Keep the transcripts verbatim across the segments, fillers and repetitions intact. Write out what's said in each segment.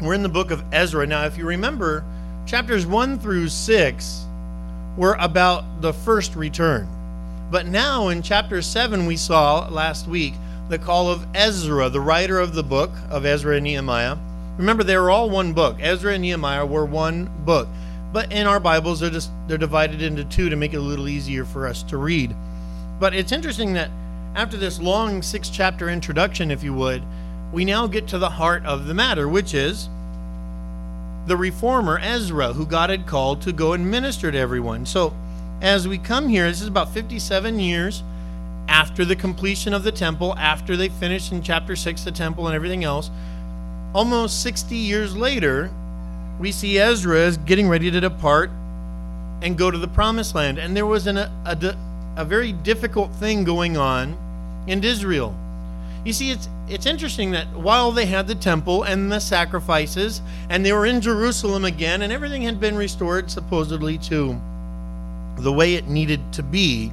We're in the book of Ezra. Now, if you remember, chapters one through six were about the first return. But now in chapter seven, we saw last week the call of Ezra, the writer of the book of Ezra and Nehemiah. Remember, they were all one book. Ezra and Nehemiah were one book. But in our Bibles, they're just they're divided into two to make it a little easier for us to read. But it's interesting that after this long six-chapter introduction, if you would, we now get to the heart of the matter, which is the reformer Ezra, who God had called to go and minister to everyone. So as we come here, this is about fifty-seven years after the completion of the temple, after they finished in chapter six the temple and everything else. Almost sixty years later, we see Ezra is getting ready to depart and go to the promised land. And there was an, a, a, a very difficult thing going on in Israel. You see, it's it's interesting that while they had the temple and the sacrifices, and they were in Jerusalem again, and everything had been restored supposedly to the way it needed to be,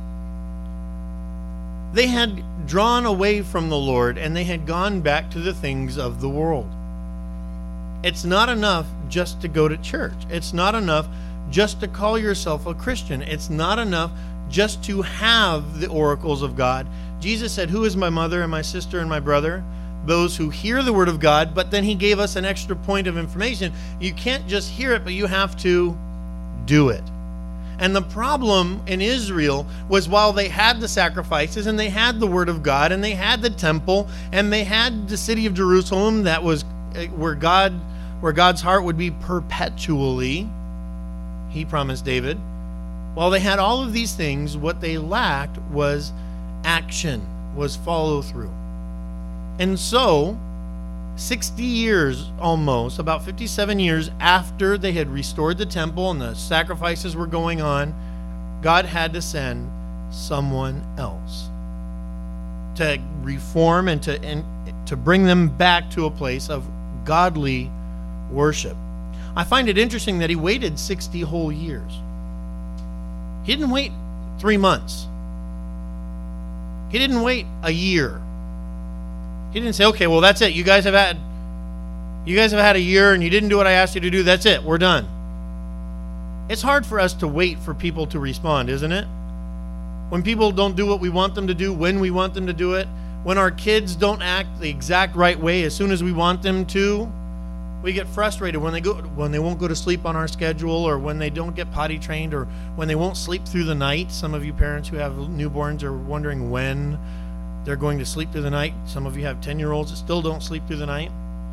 they had drawn away from the Lord, and they had gone back to the things of the world. It's not enough just to go to church. It's not enough just to call yourself a Christian. It's not enough just to have the oracles of God. Jesus said, "Who is my mother and my sister and my brother? Those who hear the word of God." But then he gave us an extra point of information. You can't just hear it, but you have to do it. And the problem in Israel was, while they had the sacrifices and they had the word of God and they had the temple and they had the city of Jerusalem that was where God where God's heart would be perpetually, he promised David. While they had all of these things, what they lacked was action, was follow through. And so, sixty years almost, about fifty-seven years after they had restored the temple and the sacrifices were going on, God had to send someone else to reform and to and to bring them back to a place of godly worship. I find it interesting that he waited sixty whole years. He didn't wait three months. He didn't wait a year. He didn't say, "Okay, well, that's it. You guys have had you guys have had a year and you didn't do what I asked you to do. That's it. We're done." It's hard for us to wait for people to respond, isn't it? When people don't do what we want them to do, when we want them to do it, when our kids don't act the exact right way as soon as we want them to, we get frustrated when they go when they won't go to sleep on our schedule, or when they don't get potty trained, or when they won't sleep through the night. Some of you parents who have newborns are wondering when they're going to sleep through the night. Some of you have ten-year-olds that still don't sleep through the night.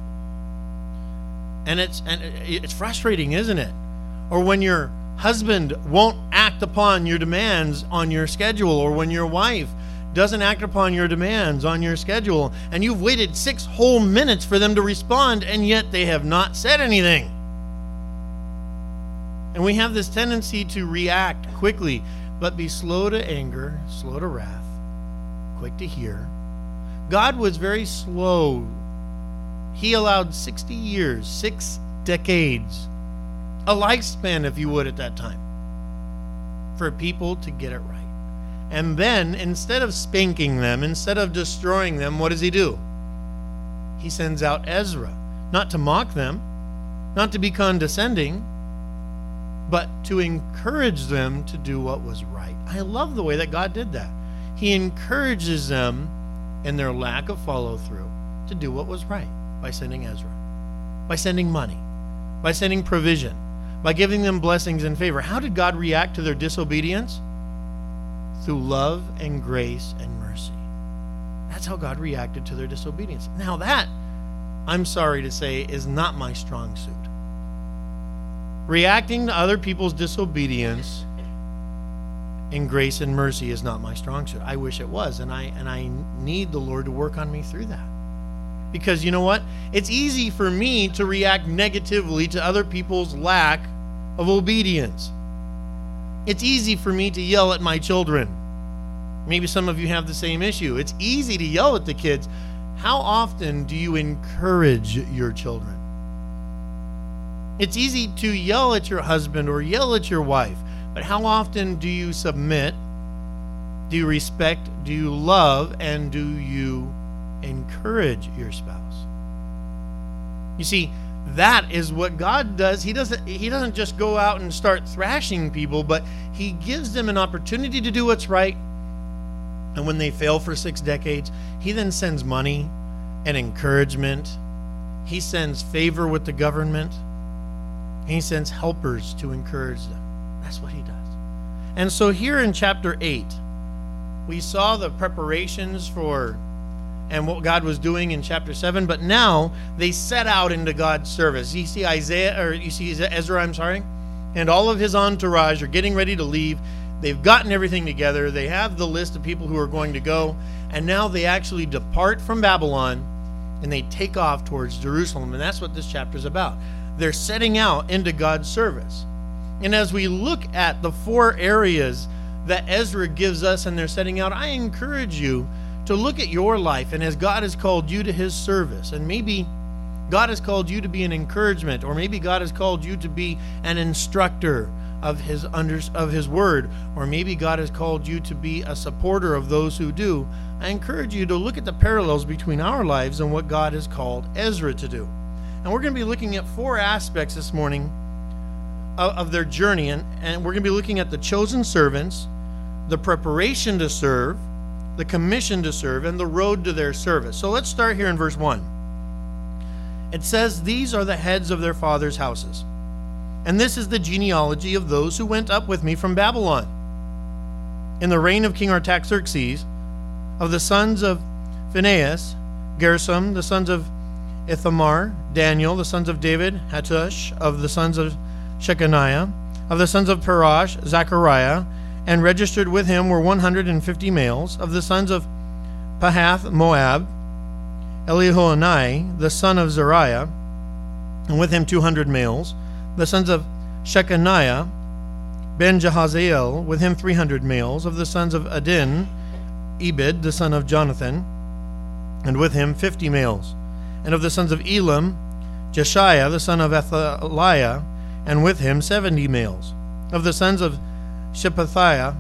And it's and it's frustrating, isn't it? Or when your husband won't act upon your demands on your schedule, or when your wife doesn't act upon your demands on your schedule, and you've waited six whole minutes for them to respond, and yet they have not said anything. And we have this tendency to react quickly, but be slow to anger, slow to wrath, quick to hear. God was very slow. He allowed sixty years, six decades, a lifespan, if you would, at that time, for people to get it right. And then, instead of spanking them, instead of destroying them, what does he do? He sends out Ezra, not to mock them, not to be condescending, but to encourage them to do what was right. I love the way that God did that. He encourages them in their lack of follow-through to do what was right by sending Ezra, by sending money, by sending provision, by giving them blessings and favor. How did God react to their disobedience? Through love and grace and mercy. That's how God reacted to their disobedience. Now that, I'm sorry to say, is not my strong suit. Reacting to other people's disobedience in grace and mercy is not my strong suit. I wish it was, and I and I need the Lord to work on me through that. Because you know what? It's easy for me to react negatively to other people's lack of obedience. It's easy for me to yell at my children. Maybe some of you have the same issue. It's easy to yell at the kids. How often do you encourage your children? It's easy to yell at your husband or yell at your wife, but how often do you submit? Do you respect? Do you love? And do you encourage your spouse? You see, that is what God does. He doesn't he doesn't just go out and start thrashing people, but he gives them an opportunity to do what's right. And when they fail for six decades, he then sends money and encouragement. He sends favor with the government. And he sends helpers to encourage them. That's what he does. And so here in chapter eight, we saw the preparations for and what God was doing in chapter seven, but now they set out into God's service. You see Isaiah, or you see Ezra, I'm sorry, and all of his entourage are getting ready to leave. They've gotten everything together. They have the list of people who are going to go, and now they actually depart from Babylon and they take off towards Jerusalem, and that's what this chapter is about. They're setting out into God's service. And as we look at the four areas that Ezra gives us and they're setting out, I encourage you to look at your life, and as God has called you to his service, and maybe God has called you to be an encouragement, or maybe God has called you to be an instructor of his under, of his word, or maybe God has called you to be a supporter of those who do. I encourage you to look at the parallels between our lives and what God has called Ezra to do. And we're going to be looking at four aspects this morning of, of their journey, and, and we're going to be looking at the chosen servants, the preparation to serve, the commission to serve, and the road to their service. So let's start here in verse one. It says, "These are the heads of their fathers' houses, and this is the genealogy of those who went up with me from Babylon. In the reign of King Artaxerxes, of the sons of Phinehas, Gershom, the sons of Ithamar, Daniel, the sons of David, Hattush, of the sons of Shechaniah, of the sons of Parash, Zechariah, and registered with him were one hundred fifty males. Of the sons of Pahath Moab, Elihoenai, the son of Zariah, and with him two hundred males. The sons of Shechaniah, Ben Jahaziel, with him three hundred males. Of the sons of Adin, Ebed, the son of Jonathan, and with him fifty males. And of the sons of Elam, Jeshiah, the son of Athaliah, and with him seventy males. Of the sons of Shephatiah,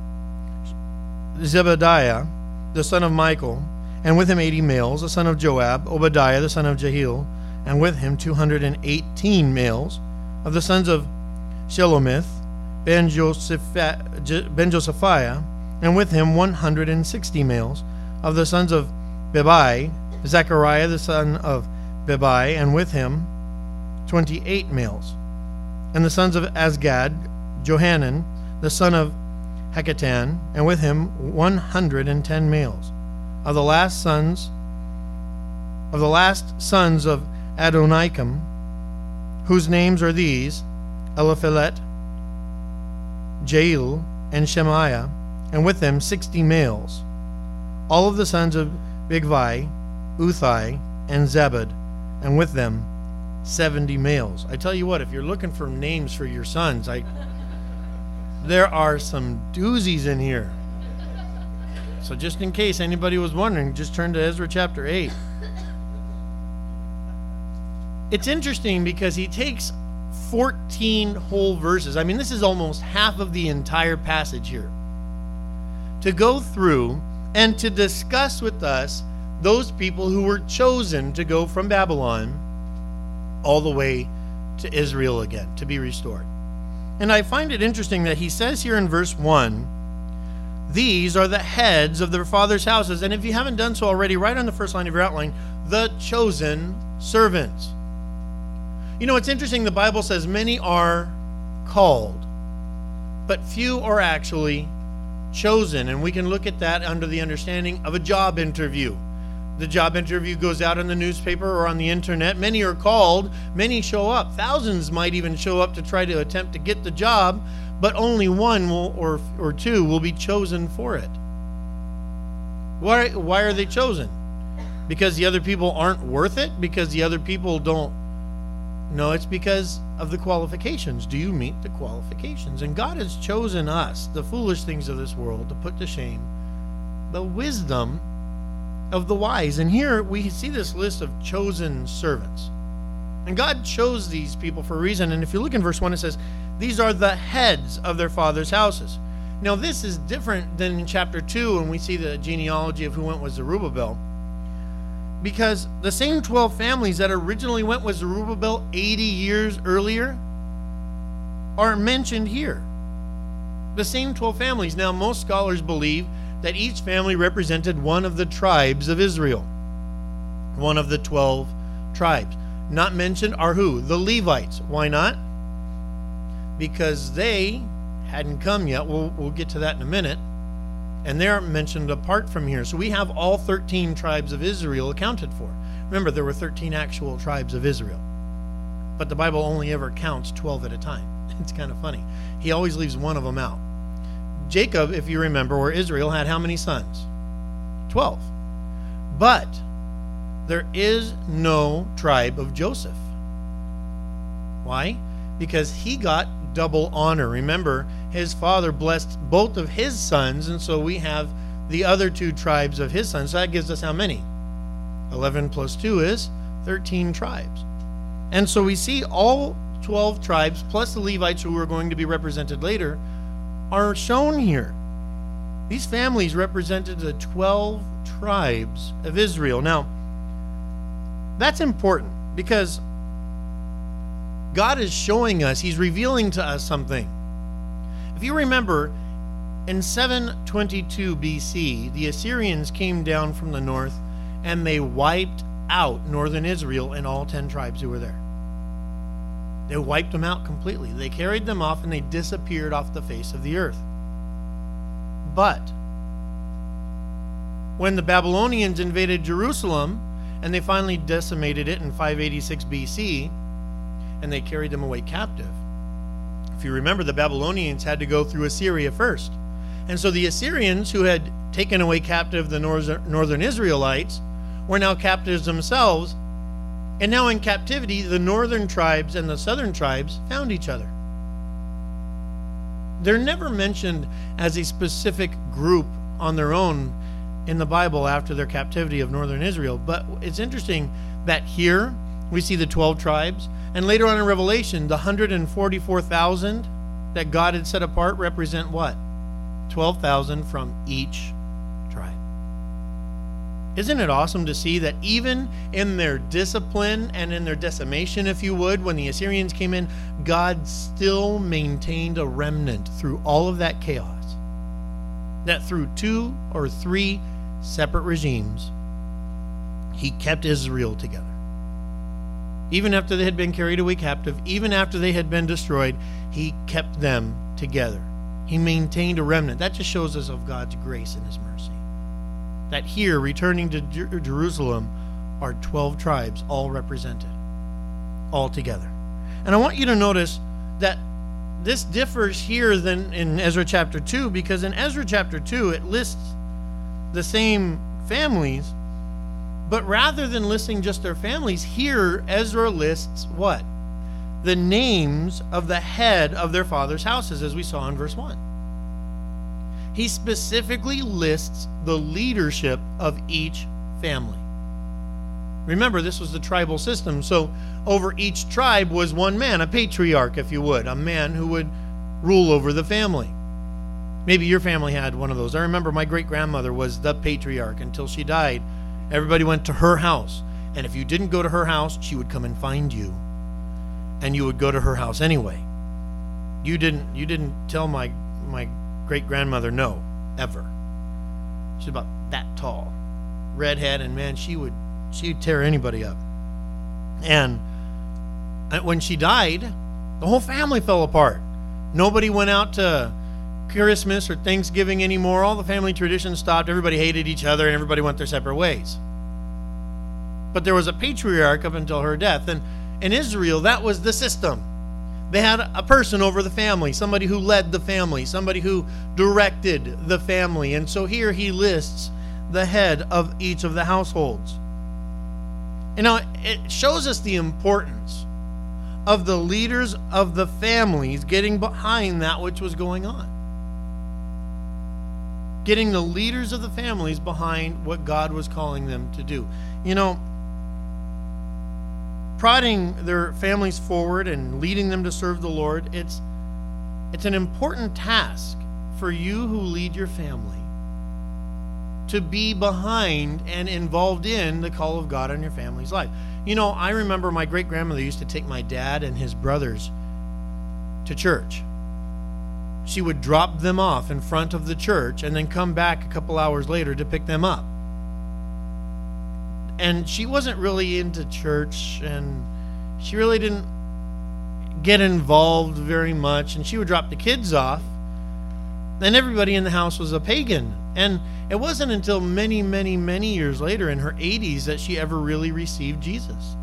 Zebediah, the son of Michael, and with him eighty males. The son of Joab, Obadiah, the son of Jehiel, and with him two hundred eighteen males. Of the sons of Shelomith, Ben Josephiah, Ben Josephiah, and with him one hundred sixty males. Of the sons of Bebai, Zechariah, the son of Bebai, and with him twenty-eight males. And the sons of Azgad, Johanan, the son of Hakatan, and with him one hundred ten males. Of the last sons of the last sons of Adonikam, whose names are these: Eliphelet, Jael, and Shemaiah, and with them sixty males. All of the sons of Bigvai, Uthai, and Zabad, and with them seventy males. I tell you what, if you're looking for names for your sons, I there are some doozies in here. So just in case anybody was wondering, just turn to Ezra chapter eight. It's interesting because he takes fourteen whole verses. I mean, this is almost half of the entire passage here, to go through and to discuss with us those people who were chosen to go from Babylon all the way to Israel again, to be restored. And I find it interesting that he says here in verse one, these are the heads of their fathers' houses. And if you haven't done so already, right on the first line of your outline, the chosen servants. You know, it's interesting, the Bible says many are called, but few are actually chosen. And we can look at that under the understanding of a job interview. The job interview goes out in the newspaper or on the internet. Many are called, many show up. Thousands might even show up to try to attempt to get the job, but only one will, or or two will be chosen for it. Why, why are they chosen? Because the other people aren't worth it? Because the other people don't? No, it's because of the qualifications. Do you meet the qualifications? And God has chosen us, the foolish things of this world, to put to shame the wisdom of the wise. And here we see this list of chosen servants. And God chose these people for a reason. And if you look in verse one, it says, these are the heads of their fathers' houses. Now, this is different than in chapter two when we see the genealogy of who went with Zerubbabel. Because the same twelve families that originally went with Zerubbabel eighty years earlier are mentioned here. The same twelve families. Now, most scholars believe that each family represented one of the tribes of Israel. One of the twelve tribes. Not mentioned are who? The Levites. Why not? Because they hadn't come yet. We'll, we'll get to that in a minute. And they're mentioned apart from here. So we have all thirteen tribes of Israel accounted for. Remember, there were thirteen actual tribes of Israel. But the Bible only ever counts twelve at a time. It's kind of funny. He always leaves one of them out. Jacob, if you remember, or Israel, had how many sons? twelve. But there is no tribe of Joseph. Why? Because he got double honor. Remember, his father blessed both of his sons, and so we have the other two tribes of his sons. So that gives us how many? eleven plus two is thirteen tribes. And so we see all twelve tribes, plus the Levites who are going to be represented later, are shown here. These families represented the twelve tribes of Israel. Now, that's important because God is showing us, he's revealing to us something. If you remember, in seven twenty-two B C, the Assyrians came down from the north and they wiped out northern Israel and all ten tribes who were there. They wiped them out completely. They carried them off and they disappeared off the face of the earth. But when the Babylonians invaded Jerusalem and they finally decimated it in five eighty-six B C, and they carried them away captive. If you remember, the Babylonians had to go through Assyria first. And so the Assyrians, who had taken away captive the northern Israelites, were now captives themselves. And now in captivity, the northern tribes and the southern tribes found each other. They're never mentioned as a specific group on their own in the Bible after their captivity of northern Israel. But it's interesting that here we see the twelve tribes. And later on in Revelation, the one hundred forty-four thousand that God had set apart represent what? twelve thousand from each tribe. Isn't it awesome to see that even in their discipline and in their decimation, if you would, when the Assyrians came in, God still maintained a remnant through all of that chaos. That through two or three separate regimes, he kept Israel together. Even after they had been carried away captive, even after they had been destroyed, he kept them together. He maintained a remnant. That just shows us of God's grace and his mercy. That here, returning to Jer- Jerusalem, are twelve tribes all represented, all together. And I want you to notice that this differs here than in Ezra chapter two, because in Ezra chapter two, it lists the same families. But rather than listing just their families, here Ezra lists what? The names of the head of their father's houses, as we saw in verse one. He specifically lists the leadership of each family. Remember, this was the tribal system, so over each tribe was one man, a patriarch, if you would, a man who would rule over the family. Maybe your family had one of those. I remember my great-grandmother was the patriarch until she died. Everybody went to her house, and if you didn't go to her house, she would come and find you, and you would go to her house anyway. You didn't you didn't tell my my great-grandmother no, ever. She's about that tall, redhead, and man, she would she'd tear anybody up. And when she died, the whole family fell apart. Nobody went out to Christmas or Thanksgiving anymore. All the family traditions stopped. Everybody hated each other and everybody went their separate ways. But there was a patriarch up until her death. And in Israel, that was the system. They had a person over the family, somebody who led the family, somebody who directed the family. And so here he lists the head of each of the households. You know, it shows us the importance of the leaders of the families getting behind that which was going on. Getting the leaders of the families behind what God was calling them to do. You know, prodding their families forward and leading them to serve the Lord, it's it's an important task for you who lead your family to be behind and involved in the call of God on your family's life. You know, I remember my great-grandmother used to take my dad and his brothers to church. She would drop them off in front of the church and then come back a couple hours later to pick them up. And she wasn't really into church, and she really didn't get involved very much, and she would drop the kids off, and everybody in the house was a pagan. And it wasn't until many, many, many years later in her eighties that she ever really received Jesus.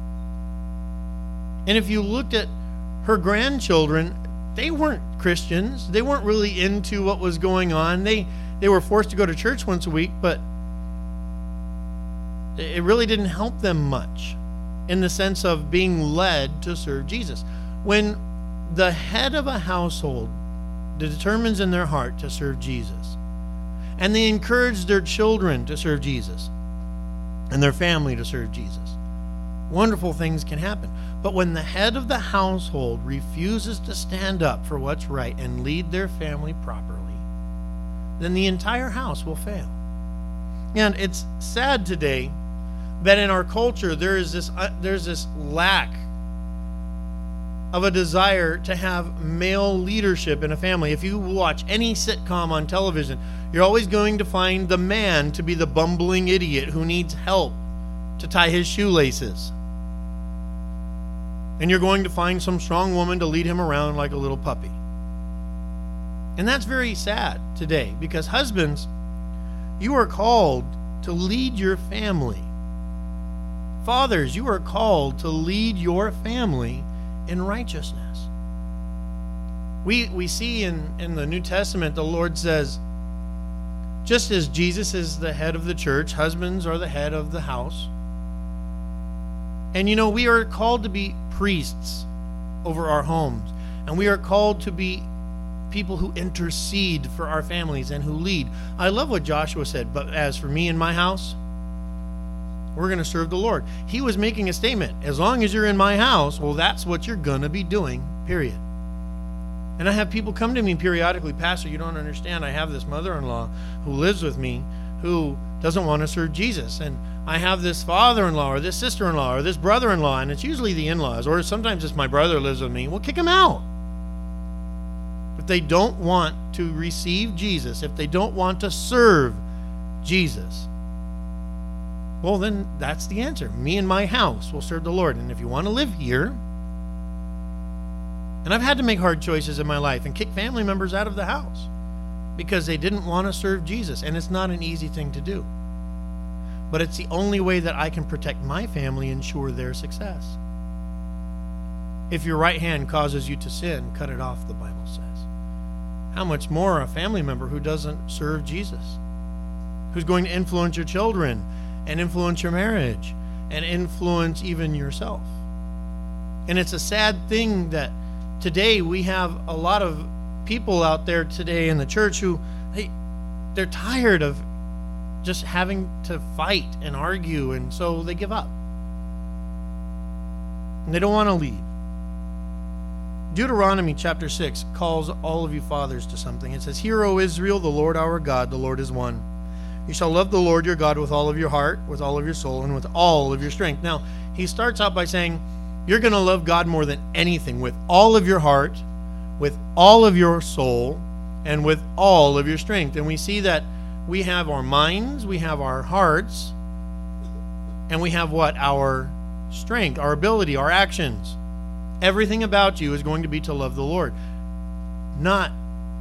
And if you looked at her grandchildren, they weren't Christians. They weren't really into what was going on. They they were forced to go to church once a week, but it really didn't help them much in the sense of being led to serve Jesus. When the head of a household determines in their heart to serve Jesus, and they encourage their children to serve Jesus and their family to serve Jesus, wonderful things can happen. But when the head of the household refuses to stand up for what's right and lead their family properly, then the entire house will fail. And it's sad today that in our culture there is this uh, there's this lack of a desire to have male leadership in a family. If you watch any sitcom on television, you're always going to find the man to be the bumbling idiot who needs help to tie his shoelaces. And you're going to find some strong woman to lead him around like a little puppy. And that's very sad today, because husbands, you are called to lead your family. Fathers, you are called to lead your family in righteousness. We we see in, in the New Testament, the Lord says, just as Jesus is the head of the church, husbands are the head of the house. And you know, we are called to be priests over our homes. And we are called to be people who intercede for our families and who lead. I love what Joshua said, but as for me and my house, we're going to serve the Lord. He was making a statement. As long as you're in my house, well, that's what you're going to be doing, period. And I have people come to me periodically, Pastor, you don't understand. I have this mother-in-law who lives with me who doesn't want to serve Jesus. And I have this father-in-law or this sister-in-law or this brother-in-law, and it's usually the in-laws, or sometimes it's my brother lives with me. Well, kick them out. If they don't want to receive Jesus, if they don't want to serve Jesus, well, then that's the answer. Me and my house will serve the Lord. And if you want to live here, and I've had to make hard choices in my life and kick family members out of the house because they didn't want to serve Jesus. And it's not an easy thing to do. But it's the only way that I can protect my family and ensure their success. If your right hand causes you to sin, cut it off, the Bible says. How much more a family member who doesn't serve Jesus, who's going to influence your children and influence your marriage and influence even yourself. And it's a sad thing that today we have a lot of people out there today in the church who they, they're tired of just having to fight and argue, and so they give up. And they don't want to lead. Deuteronomy chapter six calls all of you fathers to something. It says, "Hear, O Israel, the Lord our God, the Lord is one. You shall love the Lord your God with all of your heart, with all of your soul, and with all of your strength." Now, he starts out by saying, you're going to love God more than anything, with all of your heart, with all of your soul, and with all of your strength. And we see that we have our minds, we have our hearts, and we have what? Our strength, our ability, our actions. Everything about you is going to be to love the Lord. Not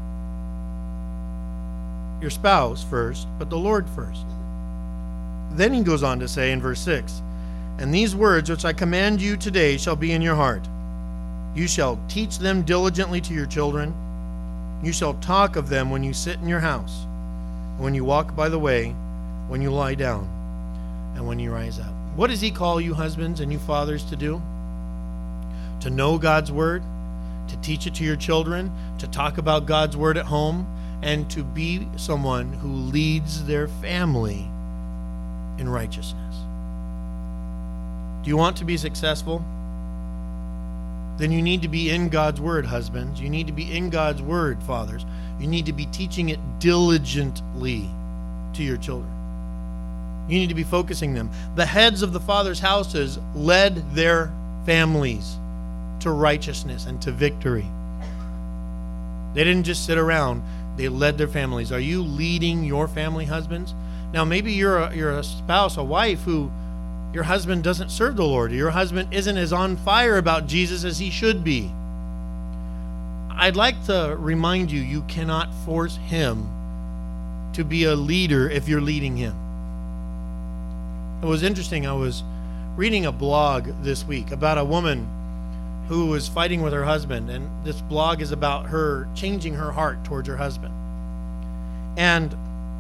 your spouse first, but the Lord first. Then he goes on to say in verse six, "And these words which I command you today shall be in your heart. You shall teach them diligently to your children. You shall talk of them when you sit in your house, when you walk by the way, when you lie down, and when you rise up." What does he call you husbands and you fathers to do? To know God's word, to teach it to your children, to talk about God's word at home, and to be someone who leads their family in righteousness. Do you want to be successful? Then you need to be in God's word, husbands. You need to be in God's word, fathers. You need to be teaching it diligently. to your children. You need to be focusing them. The heads of the fathers' houses led their families to righteousness and to victory. They didn't just sit around. They led their families. Are you leading your family, husbands? Now, maybe you're a, you're a spouse, a wife who your husband doesn't serve the Lord. Your husband isn't as on fire about Jesus as he should be. I'd like to remind you, you cannot force him to be a leader if you're leading him. It was interesting. I was reading a blog this week about a woman who was fighting with her husband, and this blog is about her changing her heart towards her husband. And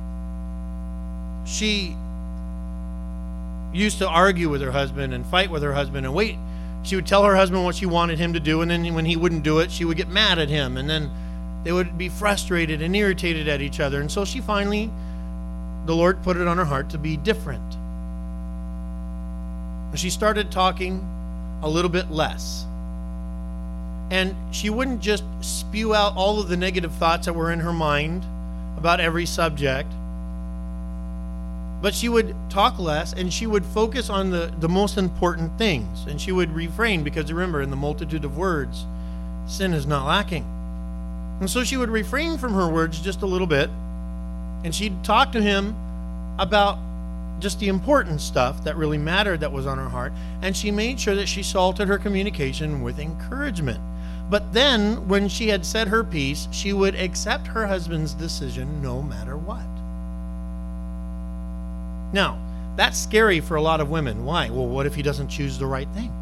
she used to argue with her husband and fight with her husband and wait. She would tell her husband what she wanted him to do, and then when he wouldn't do it, she would get mad at him, and then they would be frustrated and irritated at each other. And so she finally, the Lord put it on her heart to be different. She started talking a little bit less. And she wouldn't just spew out all of the negative thoughts that were in her mind about every subject, but she would talk less, and she would focus on the, the most important things. And she would refrain, because remember, in the multitude of words, sin is not lacking. And so she would refrain from her words just a little bit, and she'd talk to him about just the important stuff that really mattered, that was on her heart. And she made sure that she salted her communication with encouragement. But then, when she had said her piece, she would accept her husband's decision no matter what. Now, that's scary for a lot of women. Why? Well, what if he doesn't choose the right thing?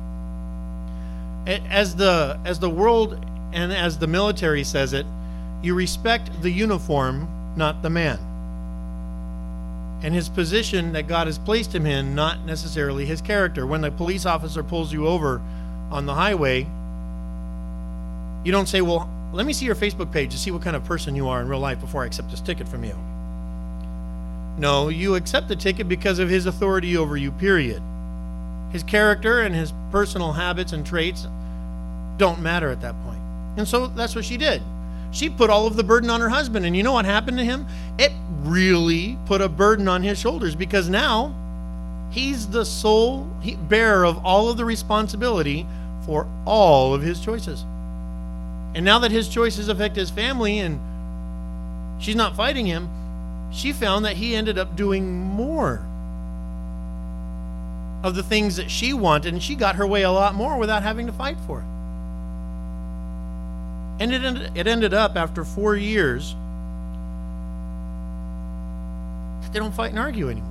As the as the world and as the military says it, you respect the uniform, not the man. And his position that God has placed him in, not necessarily his character. When the police officer pulls you over on the highway, you don't say, well, let me see your Facebook page to see what kind of person you are in real life before I accept this ticket from you. No, you accept the ticket because of his authority over you, period. His character and his personal habits and traits don't matter at that point. And so that's what she did. She put all of the burden on her husband. And you know what happened to him? It really put a burden on his shoulders, because now he's the sole bearer of all of the responsibility for all of his choices. And now that his choices affect his family and she's not fighting him, she found that he ended up doing more of the things that she wanted, and she got her way a lot more without having to fight for it. And it ended, it ended up, after four years, that they don't fight and argue anymore.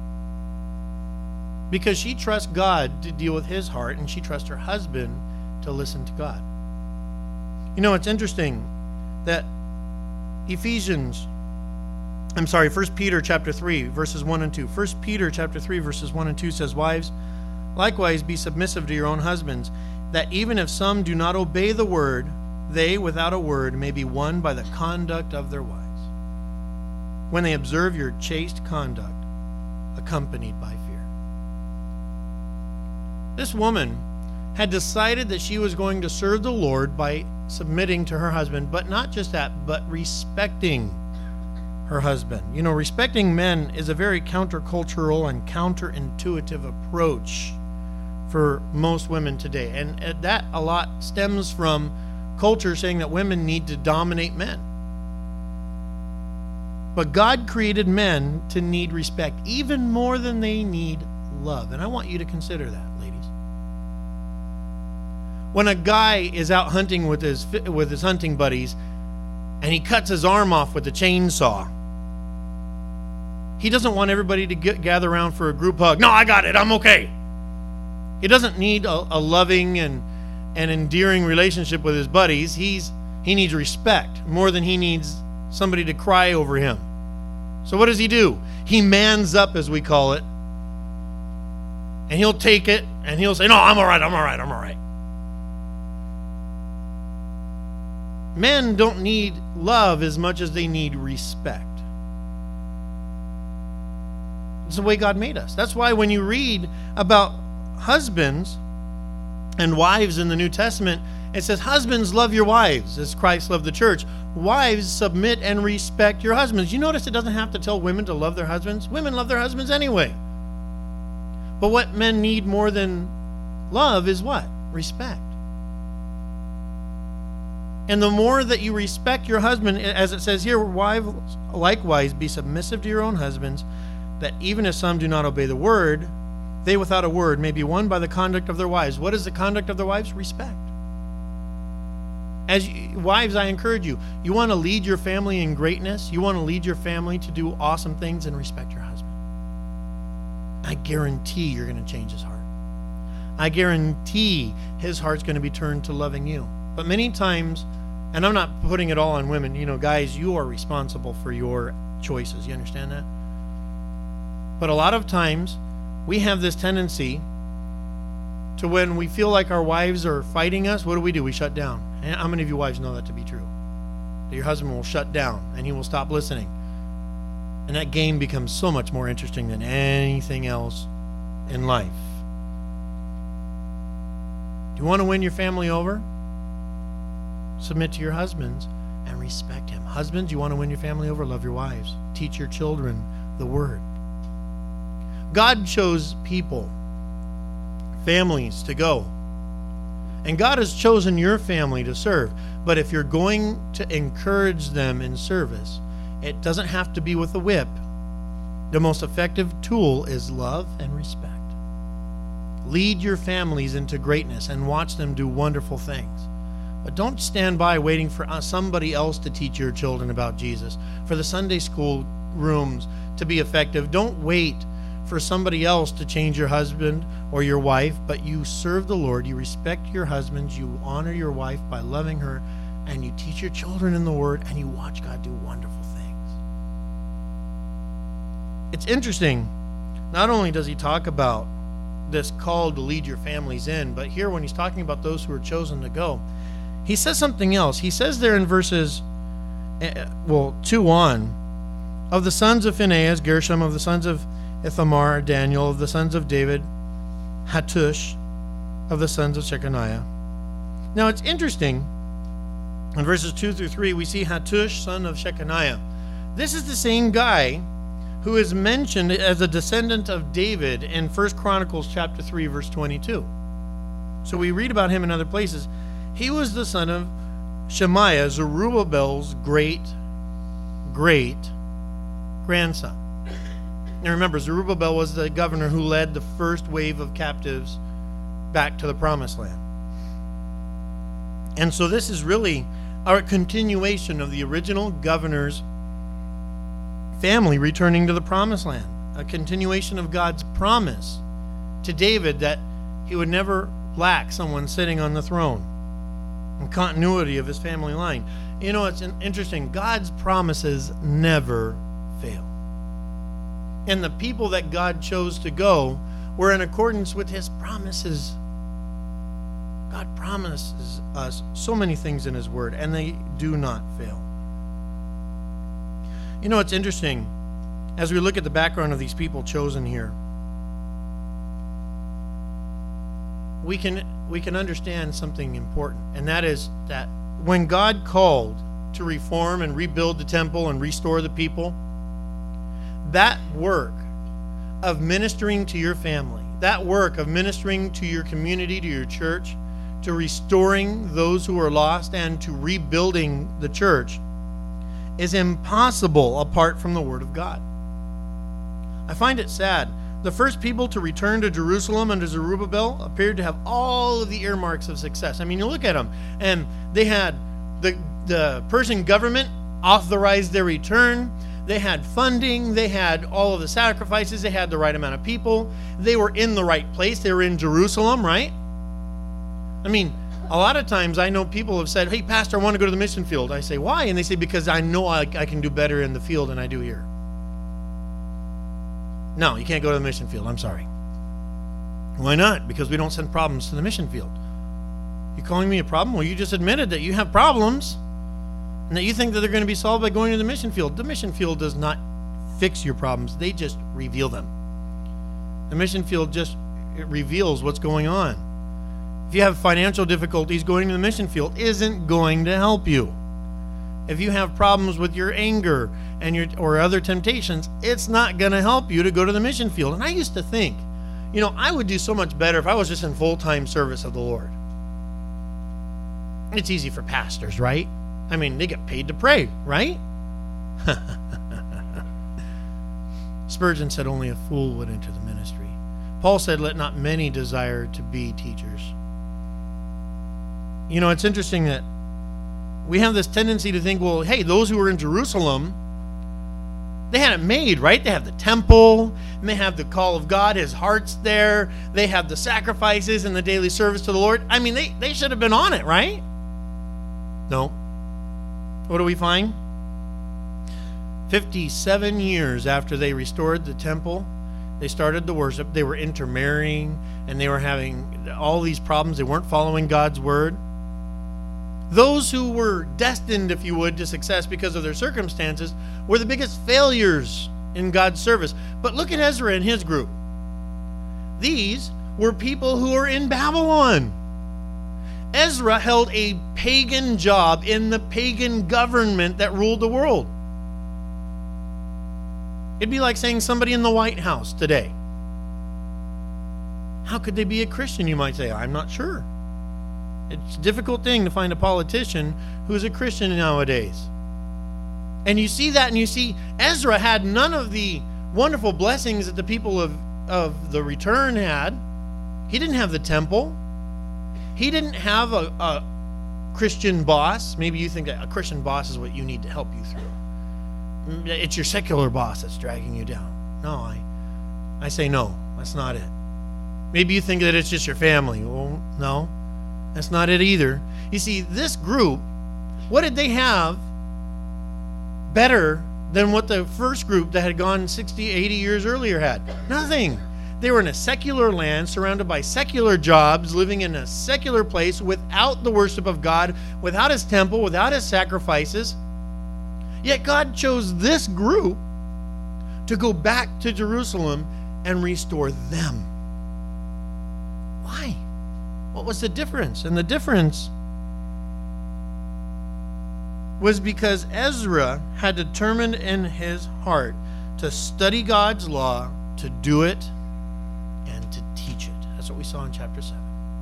Because she trusts God to deal with his heart, and she trusts her husband to listen to God. You know, it's interesting that Ephesians, I'm sorry, First Peter chapter three, verses one and two. First Peter chapter three, verses one and two says, "Wives, likewise be submissive to your own husbands, that even if some do not obey the word, they without a word may be won by the conduct of their wives, when they observe your chaste conduct, accompanied by fear." This woman had decided that she was going to serve the Lord by submitting to her husband, but not just that, but respecting her husband. You know, respecting men is a very countercultural and counterintuitive approach for most women today. And that a lot stems from culture saying that women need to dominate men. But God created men to need respect even more than they need love. And I want you to consider that, ladies. When a guy is out hunting with his with his hunting buddies and he cuts his arm off with a chainsaw, he doesn't want everybody to get, gather around for a group hug. No, I got it. I'm okay. He doesn't need a, a loving and, and endearing relationship with his buddies. He's he needs respect more than he needs somebody to cry over him. So what does he do? He mans up, as we call it, and he'll take it and he'll say, "No, I'm all right. I'm all right. I'm all right." Men don't need love as much as they need respect. It's the way God made us. That's why when you read about husbands and wives in the New Testament, It says, husbands, love your wives as Christ loved the church. Wives, submit and respect your husbands. You notice it doesn't have to tell women to love their husbands. Women love their husbands anyway. But what men need more than love is what? Respect. And the more that you respect your husband, as it says here, wives, likewise, be submissive to your own husbands, that even if some do not obey the word, they without a word may be won by the conduct of their wives. What is the conduct of their wives? Respect. As you, wives, I encourage you, you want to lead your family in greatness, you want to lead your family to do awesome things, and respect your husband. I guarantee you're going to change his heart. I guarantee his heart's going to be turned to loving you. But many times, and I'm not putting it all on women, you know, guys, you are responsible for your choices. You understand that? But a lot of times, we have this tendency to, when we feel like our wives are fighting us, what do we do? We shut down. And how many of you wives know that to be true? That your husband will shut down and he will stop listening. And that game becomes so much more interesting than anything else in life. Do you want to win your family over? Submit to your husbands and respect him. Husbands, you want to win your family over? Love your wives. Teach your children the word. God chose people, families to go. And God has chosen your family to serve. But if you're going to encourage them in service, it doesn't have to be with a whip. The most effective tool is love and respect. Lead your families into greatness and watch them do wonderful things. But don't stand by waiting for somebody else to teach your children about Jesus, for the Sunday school rooms to be effective. Don't wait for somebody else to change your husband or your wife, but you serve the Lord, you respect your husbands, you honor your wife by loving her, and you teach your children in the word, and you watch God do wonderful things. It's interesting, not only does he talk about this call to lead your families in, but here when he's talking about those who are chosen to go, he says something else. He says there in verses, well, two on, of the sons of Phinehas, Gershom, of the sons of Ithamar, Daniel, of the sons of David, Hattush, of the sons of Shechaniah. Now it's interesting, in verses two through three, we see Hattush, son of Shechaniah. This is the same guy who is mentioned as a descendant of David in First Chronicles chapter three, verse twenty-two. So we read about him in other places. He was the son of Shemaiah, Zerubbabel's great, great grandson. Now remember, Zerubbabel was the governor who led the first wave of captives back to the promised land. And so this is really our continuation of the original governor's family returning to the promised land. A continuation of God's promise to David that he would never lack someone sitting on the throne. And continuity of his family line. You know, it's interesting. God's promises never fail. And the people that God chose to go were in accordance with his promises. God promises us so many things in his word, and they do not fail. You know, it's interesting, as we look at the background of these people chosen here, we can we can understand something important, and that is that when God called to reform and rebuild the temple and restore the people, that work of ministering to your family, that work of ministering to your community, to your church, to restoring those who are lost and to rebuilding the church is impossible apart from the Word of God. I find it sad. The first people to return to Jerusalem under Zerubbabel appeared to have all of the earmarks of success. I mean, you look at them, and they had the, the Persian government authorized their return. They had funding. They had all of the sacrifices. They had the right amount of people. They were in the right place. They were in Jerusalem, right? I mean, a lot of times I know people have said, hey, Pastor, I want to go to the mission field. I say, why? And they say, because I know I, I can do better in the field than I do here. No, you can't go to the mission field. I'm sorry. Why not? Because we don't send problems to the mission field. You calling me a problem? Well, you just admitted that you have problems and that you think that they're going to be solved by going to the mission field. The mission field does not fix your problems. They just reveal them. The mission field just it reveals what's going on. If you have financial difficulties, going to the mission field isn't going to help you. If you have problems with your anger and your or other temptations, it's not going to help you to go to the mission field. And I used to think, you know, I would do so much better if I was just in full-time service of the Lord. It's easy for pastors, right? I mean, they get paid to pray, right? Spurgeon said only a fool would enter the ministry. Paul said, let not many desire to be teachers. You know, it's interesting that we have this tendency to think, well, hey, those who were in Jerusalem, they had it made, right? They have the temple, and they have the call of God, his heart's there, they have the sacrifices and the daily service to the Lord. I mean, they, they should have been on it, right? No. What do we find? fifty-seven years after they restored the temple, they started the worship. They were intermarrying, and they were having all these problems. They weren't following God's word. Those who were destined, if you would, to success because of their circumstances were the biggest failures in God's service. But look at Ezra and his group. These were people who were in Babylon. Ezra held a pagan job in the pagan government that ruled the world. It'd be like saying somebody in the White House today. How could they be a Christian, you might say? I'm not sure. It's a difficult thing to find a politician who's a Christian nowadays. And you see that, and you see Ezra had none of the wonderful blessings that the people of, of the return had. He didn't have the temple. He didn't have a, a Christian boss. Maybe you think that a Christian boss is what you need to help you through. It's your secular boss that's dragging you down. No, I, I say no. That's not it. Maybe you think that it's just your family. Well, no. That's not it either. You see, this group, what did they have better than what the first group that had gone sixty, eighty years earlier had? Nothing. They were in a secular land, surrounded by secular jobs, living in a secular place without the worship of God, without his temple, without his sacrifices. Yet God chose this group to go back to Jerusalem and restore them. Why? What was the difference? And the difference was because Ezra had determined in his heart to study God's law, to do it, and to teach it. That's what we saw in chapter seven.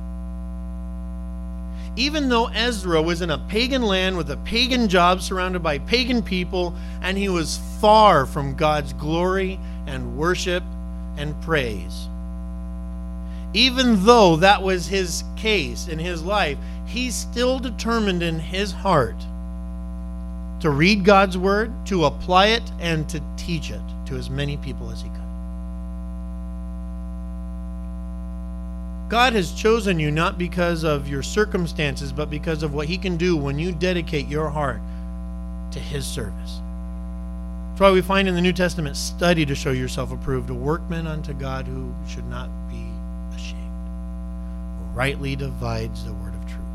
Even though Ezra was in a pagan land with a pagan job surrounded by pagan people, and he was far from God's glory and worship and praise, even though that was his case in his life, he still determined in his heart to read God's word, to apply it, and to teach it to as many people as he could. God has chosen you not because of your circumstances, but because of what he can do when you dedicate your heart to his service. That's why we find in the New Testament, study to show yourself approved, a workman unto God who should not be ashamed, who rightly divides the word of truth.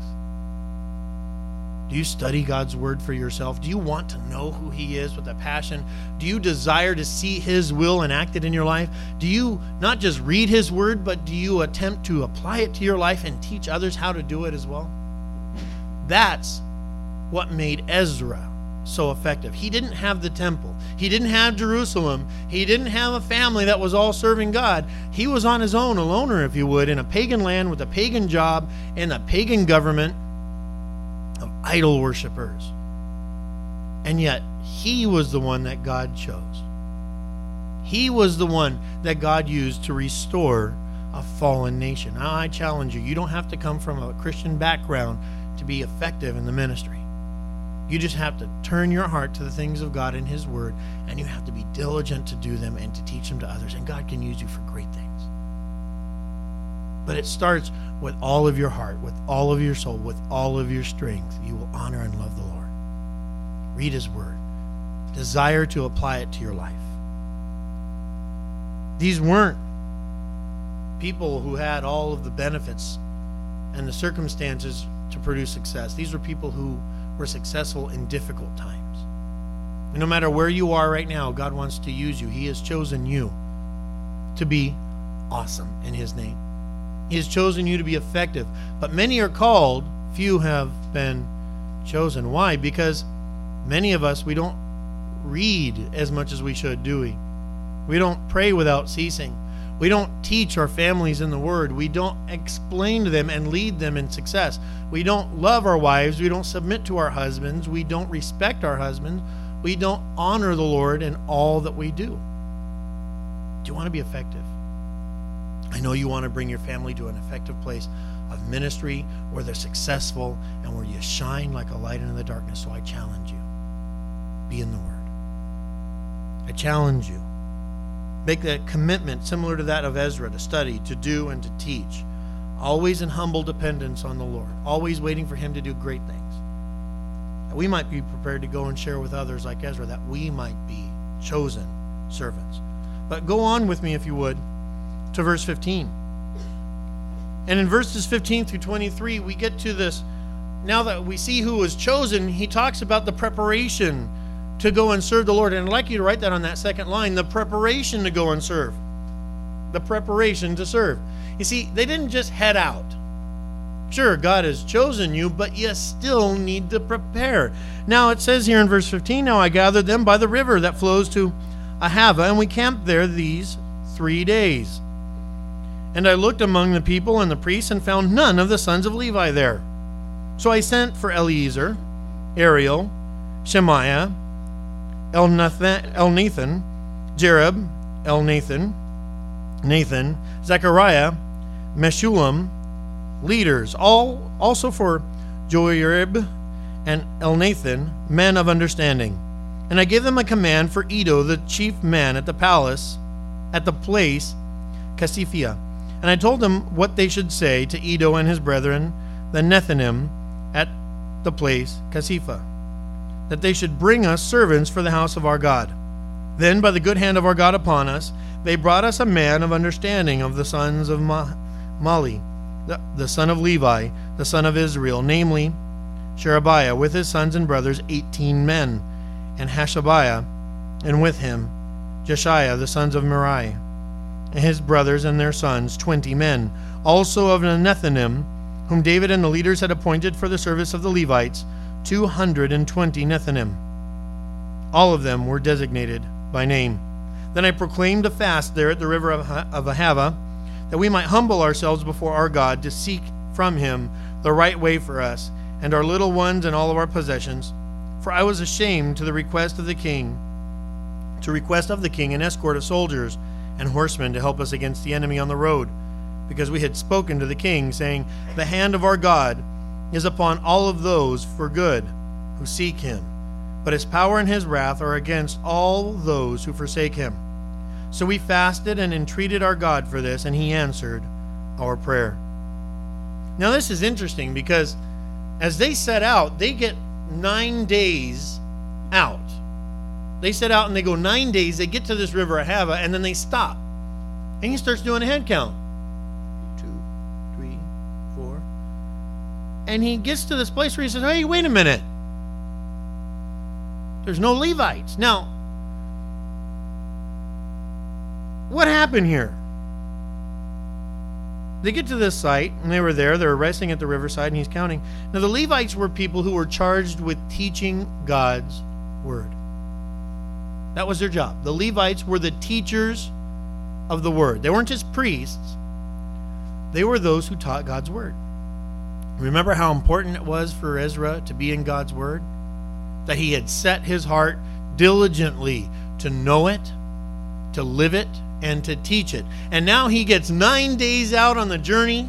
Do you study God's word for yourself? Do you want to know who he is with a passion? Do you desire to see his will enacted in your life? Do you not just read his word, but do you attempt to apply it to your life and teach others how to do it as well? That's what made Ezra so effective. He didn't have the temple. He didn't have Jerusalem. He didn't have a family that was all serving God. He was on his own, a loner, if you would, in a pagan land with a pagan job in a pagan government of idol worshipers. And yet, he was the one that God chose. He was the one that God used to restore a fallen nation. Now, I challenge you, you don't have to come from a Christian background to be effective in the ministry. You just have to turn your heart to the things of God and his word, and you have to be diligent to do them and to teach them to others, and God can use you for great things. But it starts with all of your heart, with all of your soul, with all of your strength. You will honor and love the Lord. Read his word. Desire to apply it to your life. These weren't people who had all of the benefits and the circumstances to produce success. These were people who were successful in difficult times. And no matter where you are right now, God wants to use you. He has chosen you to be awesome in his name. He has chosen you to be effective. But many are called, few have been chosen. Why? Because many of us, we don't read as much as we should, do we? We don't pray without ceasing. We don't teach our families in the Word. We don't explain to them and lead them in success. We don't love our wives. We don't submit to our husbands. We don't respect our husbands. We don't honor the Lord in all that we do. Do you want to be effective? I know you want to bring your family to an effective place of ministry where they're successful and where you shine like a light in the darkness. So I challenge you. Be in the Word. I challenge you. Make that commitment similar to that of Ezra, to study, to do, and to teach. Always in humble dependence on the Lord. Always waiting for Him to do great things. That we might be prepared to go and share with others like Ezra, that we might be chosen servants. But go on with me, if you would, to verse fifteen. And in verses fifteen through twenty-three, we get to this. Now that we see who was chosen, he talks about the preparation to go and serve the Lord. And I'd like you to write that on that second line, the preparation to go and serve. The preparation to serve. You see, they didn't just head out. Sure, God has chosen you, but you still need to prepare. Now it says here in verse fifteen, now I gathered them by the river that flows to Ahava, and we camped there these three days. And I looked among the people and the priests and found none of the sons of Levi there. So I sent for Eliezer, Ariel, Shemaiah, Elnathan, Elnathan, Jerub, Elnathan, Nathan, Zechariah, Meshullam, leaders, all also for Joarib and Elnathan, men of understanding. And I gave them a command for Edo, the chief man at the palace, at the place Casiphia. And I told them what they should say to Edo and his brethren, the Nethinim, at the place Casiphia, that they should bring us servants for the house of our God. Then, by the good hand of our God upon us, they brought us a man of understanding of the sons of Ma- Mali, the, the son of Levi, the son of Israel, namely Sherebiah, with his sons and brothers, eighteen men, and Hashabiah, and with him Jeshiah, the sons of Merari, and his brothers and their sons, twenty men, also of the Nethinim, whom David and the leaders had appointed for the service of the Levites, two hundred and twenty Nethinim. All of them were designated by name. Then I proclaimed a fast there at the river of Ahava, that we might humble ourselves before our God to seek from Him the right way for us and our little ones and all of our possessions. For I was ashamed to the request of the king, to request of the king an escort of soldiers and horsemen to help us against the enemy on the road, because we had spoken to the king, saying, the hand of our God is upon all of those for good who seek Him, but His power and His wrath are against all those who forsake Him. So we fasted and entreated our God for this, and He answered our prayer. Now this is interesting, because as they set out, they get nine days out. They set out and they go nine days, they get to this river Ahava, and then they stop. And he starts doing a head count. Two, three, four. And he gets to this place where he says, hey, wait a minute. There's no Levites. Now, what happened here? They get to this site, and they were there. They were resting at the riverside, and he's counting. Now, the Levites were people who were charged with teaching God's word. That was their job. The Levites were the teachers of the word. They weren't just priests. They were those who taught God's word. Remember how important it was for Ezra to be in God's word? That he had set his heart diligently to know it, to live it, and to teach it. And now he gets nine days out on the journey,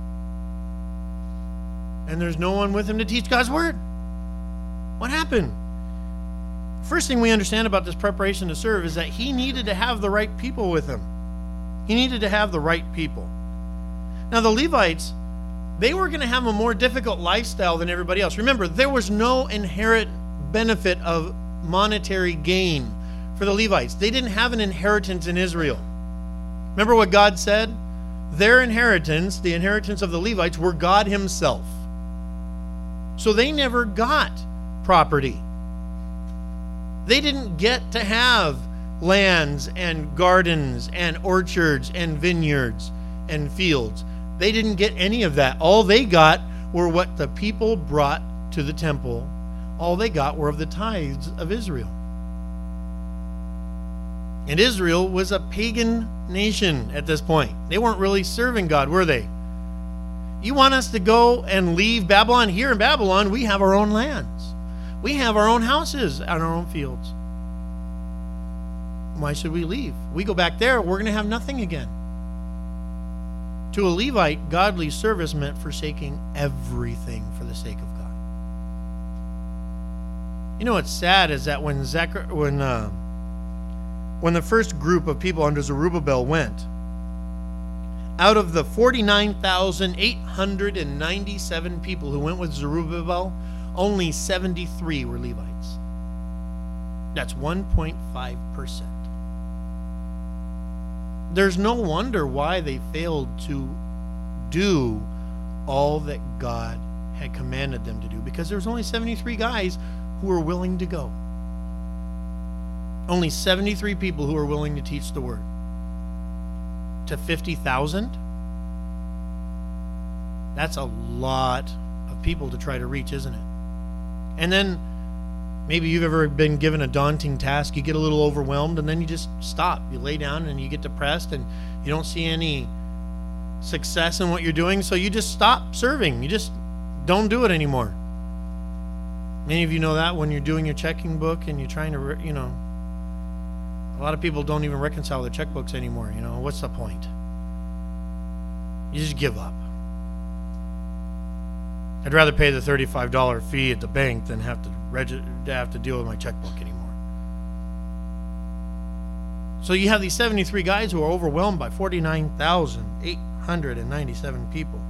and there's no one with him to teach God's word. What happened? First thing we understand about this preparation to serve is that he needed to have the right people with him. He needed to have the right people. Now the Levites, they were going to have a more difficult lifestyle than everybody else. Remember, there was no inherent benefit of monetary gain for the Levites. They didn't have an inheritance in Israel. Remember what God said? Their inheritance, the inheritance of the Levites, were God himself. So they never got property. They didn't get to have lands and gardens and orchards and vineyards and fields. They didn't get any of that. All they got were what the people brought to the temple. All they got were of the tithes of Israel. And Israel was a pagan nation at this point. They weren't really serving God, were they? You want us to go and leave Babylon? Here in Babylon, we have our own lands. We have our own houses and our own fields. Why should we leave? We go back there, we're going to have nothing again. To a Levite, godly service meant forsaking everything for the sake of God. You know what's sad is that when Zechariah, when uh, when the first group of people under Zerubbabel went, out of the forty-nine thousand eight hundred ninety-seven people who went with Zerubbabel, only seventy-three were Levites. That's one point five percent. There's no wonder why they failed to do all that God had commanded them to do, because there was only seventy-three guys who were willing to go. Only seventy-three people who were willing to teach the word. To fifty thousand? That's a lot of people to try to reach, isn't it? And then maybe you've ever been given a daunting task, you get a little overwhelmed, and then you just stop. You lay down and you get depressed and you don't see any success in what you're doing, so you just stop serving. You just don't do it anymore. Many of you know that when you're doing your checking book and you're trying to, you know, a lot of people don't even reconcile their checkbooks anymore. You know, what's the point? You just give up. I'd rather pay the thirty-five dollars fee at the bank than have to reg- have to deal with my checkbook anymore. So you have these seventy-three guys who are overwhelmed by forty-nine thousand eight hundred ninety-seven people.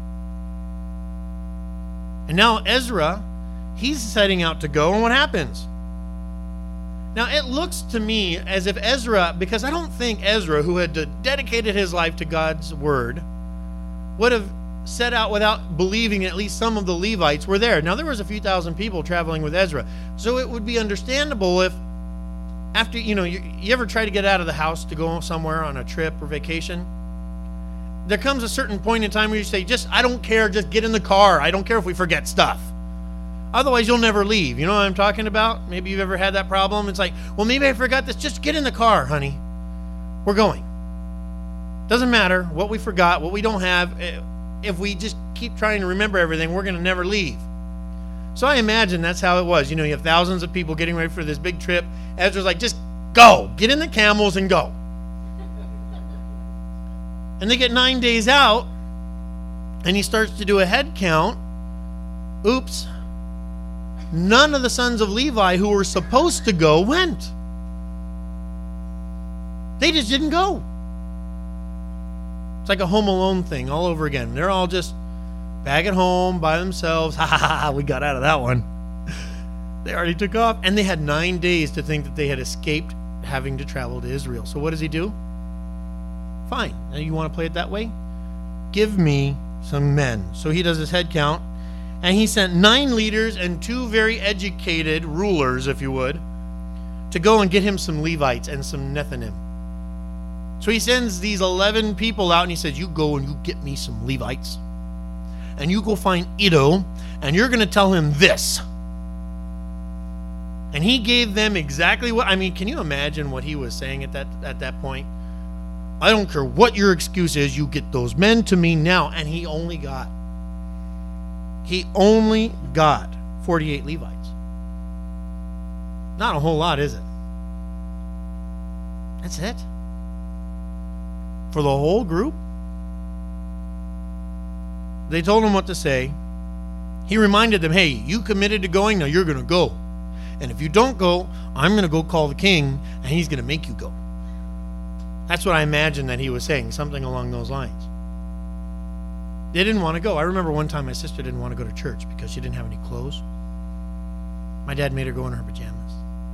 And now Ezra, he's setting out to go, and what happens? Now, it looks to me as if Ezra, because I don't think Ezra, who had dedicated his life to God's word, would have set out without believing at least some of the Levites were there. Now, there was a few thousand people traveling with Ezra, so it would be understandable if after, you know, you, you ever try to get out of the house to go somewhere on a trip or vacation? There comes a certain point in time where you say, just, I don't care, just get in the car. I don't care if we forget stuff. Otherwise, you'll never leave. You know what I'm talking about? Maybe you've ever had that problem. It's like, well, maybe I forgot this. Just get in the car, honey. We're going. Doesn't matter what we forgot, what we don't have. If we just keep trying to remember everything, we're going to never leave. So I imagine that's how it was. You know, you have thousands of people getting ready for this big trip. Ezra's like, just go. Get in the camels and go. And they get nine days out, and he starts to do a head count. Oops. None of the sons of Levi who were supposed to go went. They just didn't go. It's like a Home Alone thing all over again. They're all just back at home by themselves. Ha ha ha, we got out of that one. They already took off. And they had nine days to think that they had escaped having to travel to Israel. So what does he do? Fine. Now you want to play it that way? Give me some men. So he does his head count. And he sent nine leaders and two very educated rulers, if you would, to go and get him some Levites and some Nethinim. So he sends these eleven people out and he says, you go and you get me some Levites. And you go find Iddo and you're going to tell him this. And he gave them exactly what, I mean, can you imagine what he was saying at that at that point? I don't care what your excuse is, you get those men to me now. And he only got He only got forty-eight Levites. Not a whole lot, is it? That's it. For the whole group? They told him what to say. He reminded them, hey, you committed to going, now you're going to go. And if you don't go, I'm going to go call the king, and he's going to make you go. That's what I imagine that he was saying, something along those lines. They didn't want to go. I remember one time my sister didn't want to go to church because she didn't have any clothes. My dad made her go in her pajamas.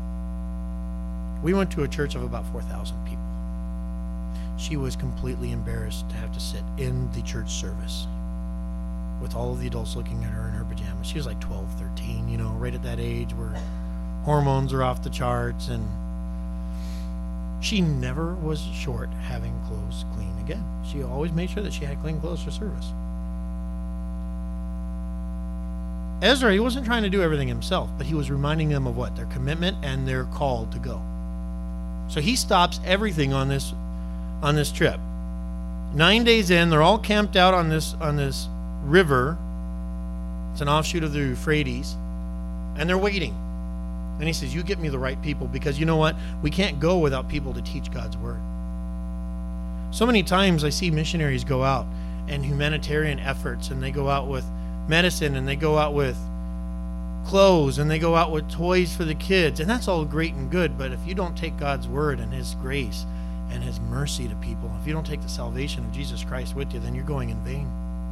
We went to a church of about four thousand people. She was completely embarrassed to have to sit in the church service with all of the adults looking at her in her pajamas. She was like twelve, thirteen, you know, right at that age where hormones are off the charts, and she never was short having clothes clean again. She always made sure that she had clean clothes for service. Ezra, he wasn't trying to do everything himself, but he was reminding them of what? Their commitment and their call to go. So he stops everything on this on this trip. Nine days in, they're all camped out on this on this river. It's an offshoot of the Euphrates, and they're waiting. And he says, you get me the right people, because you know what? We can't go without people to teach God's word. So many times I see missionaries go out and humanitarian efforts, and they go out with medicine, and they go out with clothes, and they go out with toys for the kids, and that's all great and good. But if you don't take God's word and his grace and his mercy to people, if you don't take the salvation of Jesus Christ with you, then you're going in vain.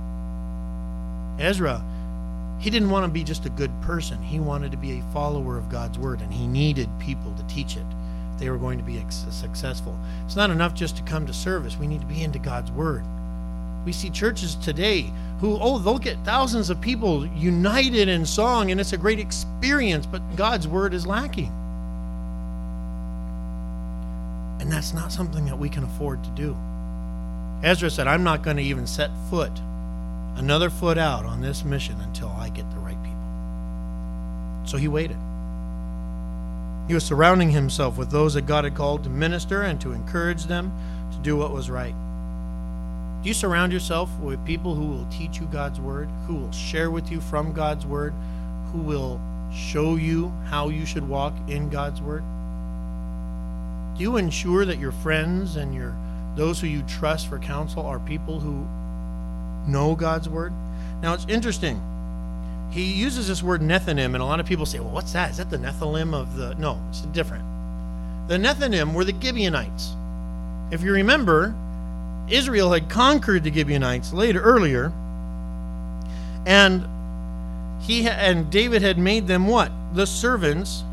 Ezra, he didn't want to be just a good person. He wanted to be a follower of God's word, and he needed people to teach it if they were going to be ex- successful. It's not enough just to come to service. We need to be into God's word. We see churches today who, oh, they'll get thousands of people united in song, and it's a great experience, but God's word is lacking. And that's not something that we can afford to do. Ezra said, I'm not going to even set foot, another foot out on this mission until I get the right people. So he waited. He was surrounding himself with those that God had called to minister and to encourage them to do what was right. Do you surround yourself with people who will teach you God's word, who will share with you from God's word, who will show you how you should walk in God's word? Do you ensure that your friends and your those who you trust for counsel are people who know God's word? Now, it's interesting. He uses this word Nethinim, and a lot of people say, well, what's that? Is that the Nephilim of the... No, it's different. The Nethinim were the Gibeonites. If you remember, Israel had conquered the Gibeonites later, earlier, and he and David had made them what? The servants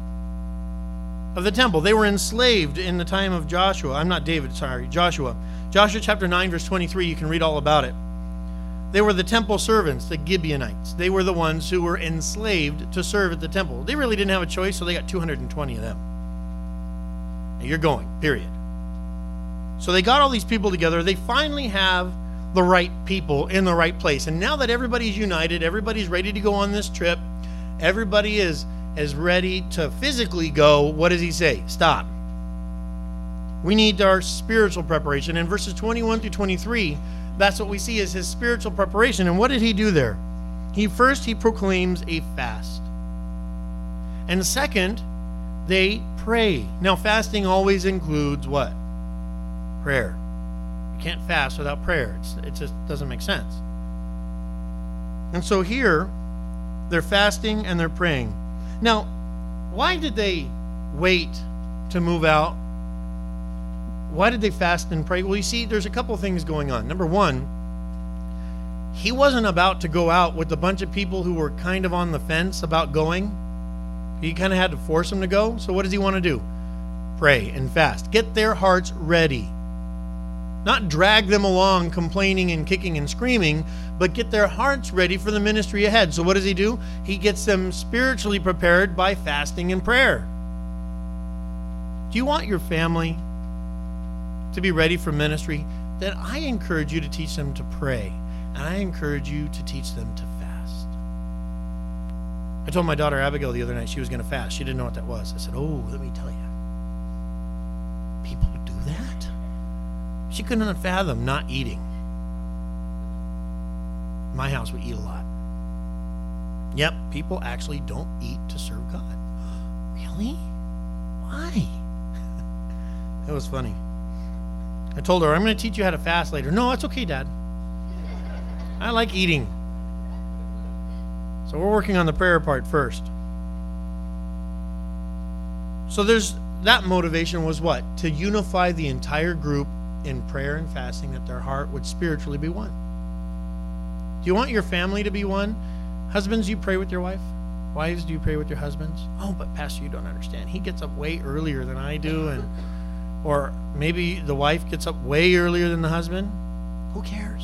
of the temple. They were enslaved in the time of Joshua. I'm not David, sorry, Joshua. Joshua chapter nine, verse twenty-three, you can read all about it. They were the temple servants, the Gibeonites. They were the ones who were enslaved to serve at the temple. They really didn't have a choice, so they got two hundred twenty of them. Now you're going, period. So they got all these people together. They finally have the right people in the right place. And now that everybody's united, everybody's ready to go on this trip, everybody is, is ready to physically go, what does he say? Stop. We need our spiritual preparation. In verses twenty-one through twenty-three, that's what we see as his spiritual preparation. And what did he do there? He first, he proclaims a fast. And second, they pray. Now, fasting always includes what? Prayer. You can't fast without prayer. It's, it just doesn't make sense. And so here, they're fasting and they're praying. Now, why did they wait to move out? Why did they fast and pray? Well, you see, there's a couple things going on. Number one, he wasn't about to go out with a bunch of people who were kind of on the fence about going. He kind of had to force them to go. So what does he want to do? Pray and fast. Get their hearts ready. Not drag them along complaining and kicking and screaming, but get their hearts ready for the ministry ahead. So what does he do? He gets them spiritually prepared by fasting and prayer. Do you want your family to be ready for ministry? Then I encourage you to teach them to pray, and I encourage you to teach them to fast. I told my daughter Abigail the other night she was going to fast. She didn't know what that was. I said, oh, let me tell you, people do that? She couldn't fathom not eating. In my house, we eat a lot. Yep, people actually don't eat to serve God. Really? Why? It was funny. I told her, I'm going to teach you how to fast later. No, it's okay, Dad. I like eating. So we're working on the prayer part first. So there's that motivation was what? To unify the entire group in prayer and fasting, that their heart would spiritually be one. Do you want your family to be one? Husbands, you pray with your wife? Wives, do you pray with your husbands? Oh, but Pastor, you don't understand. He gets up way earlier than I do, and or maybe the wife gets up way earlier than the husband. Who cares?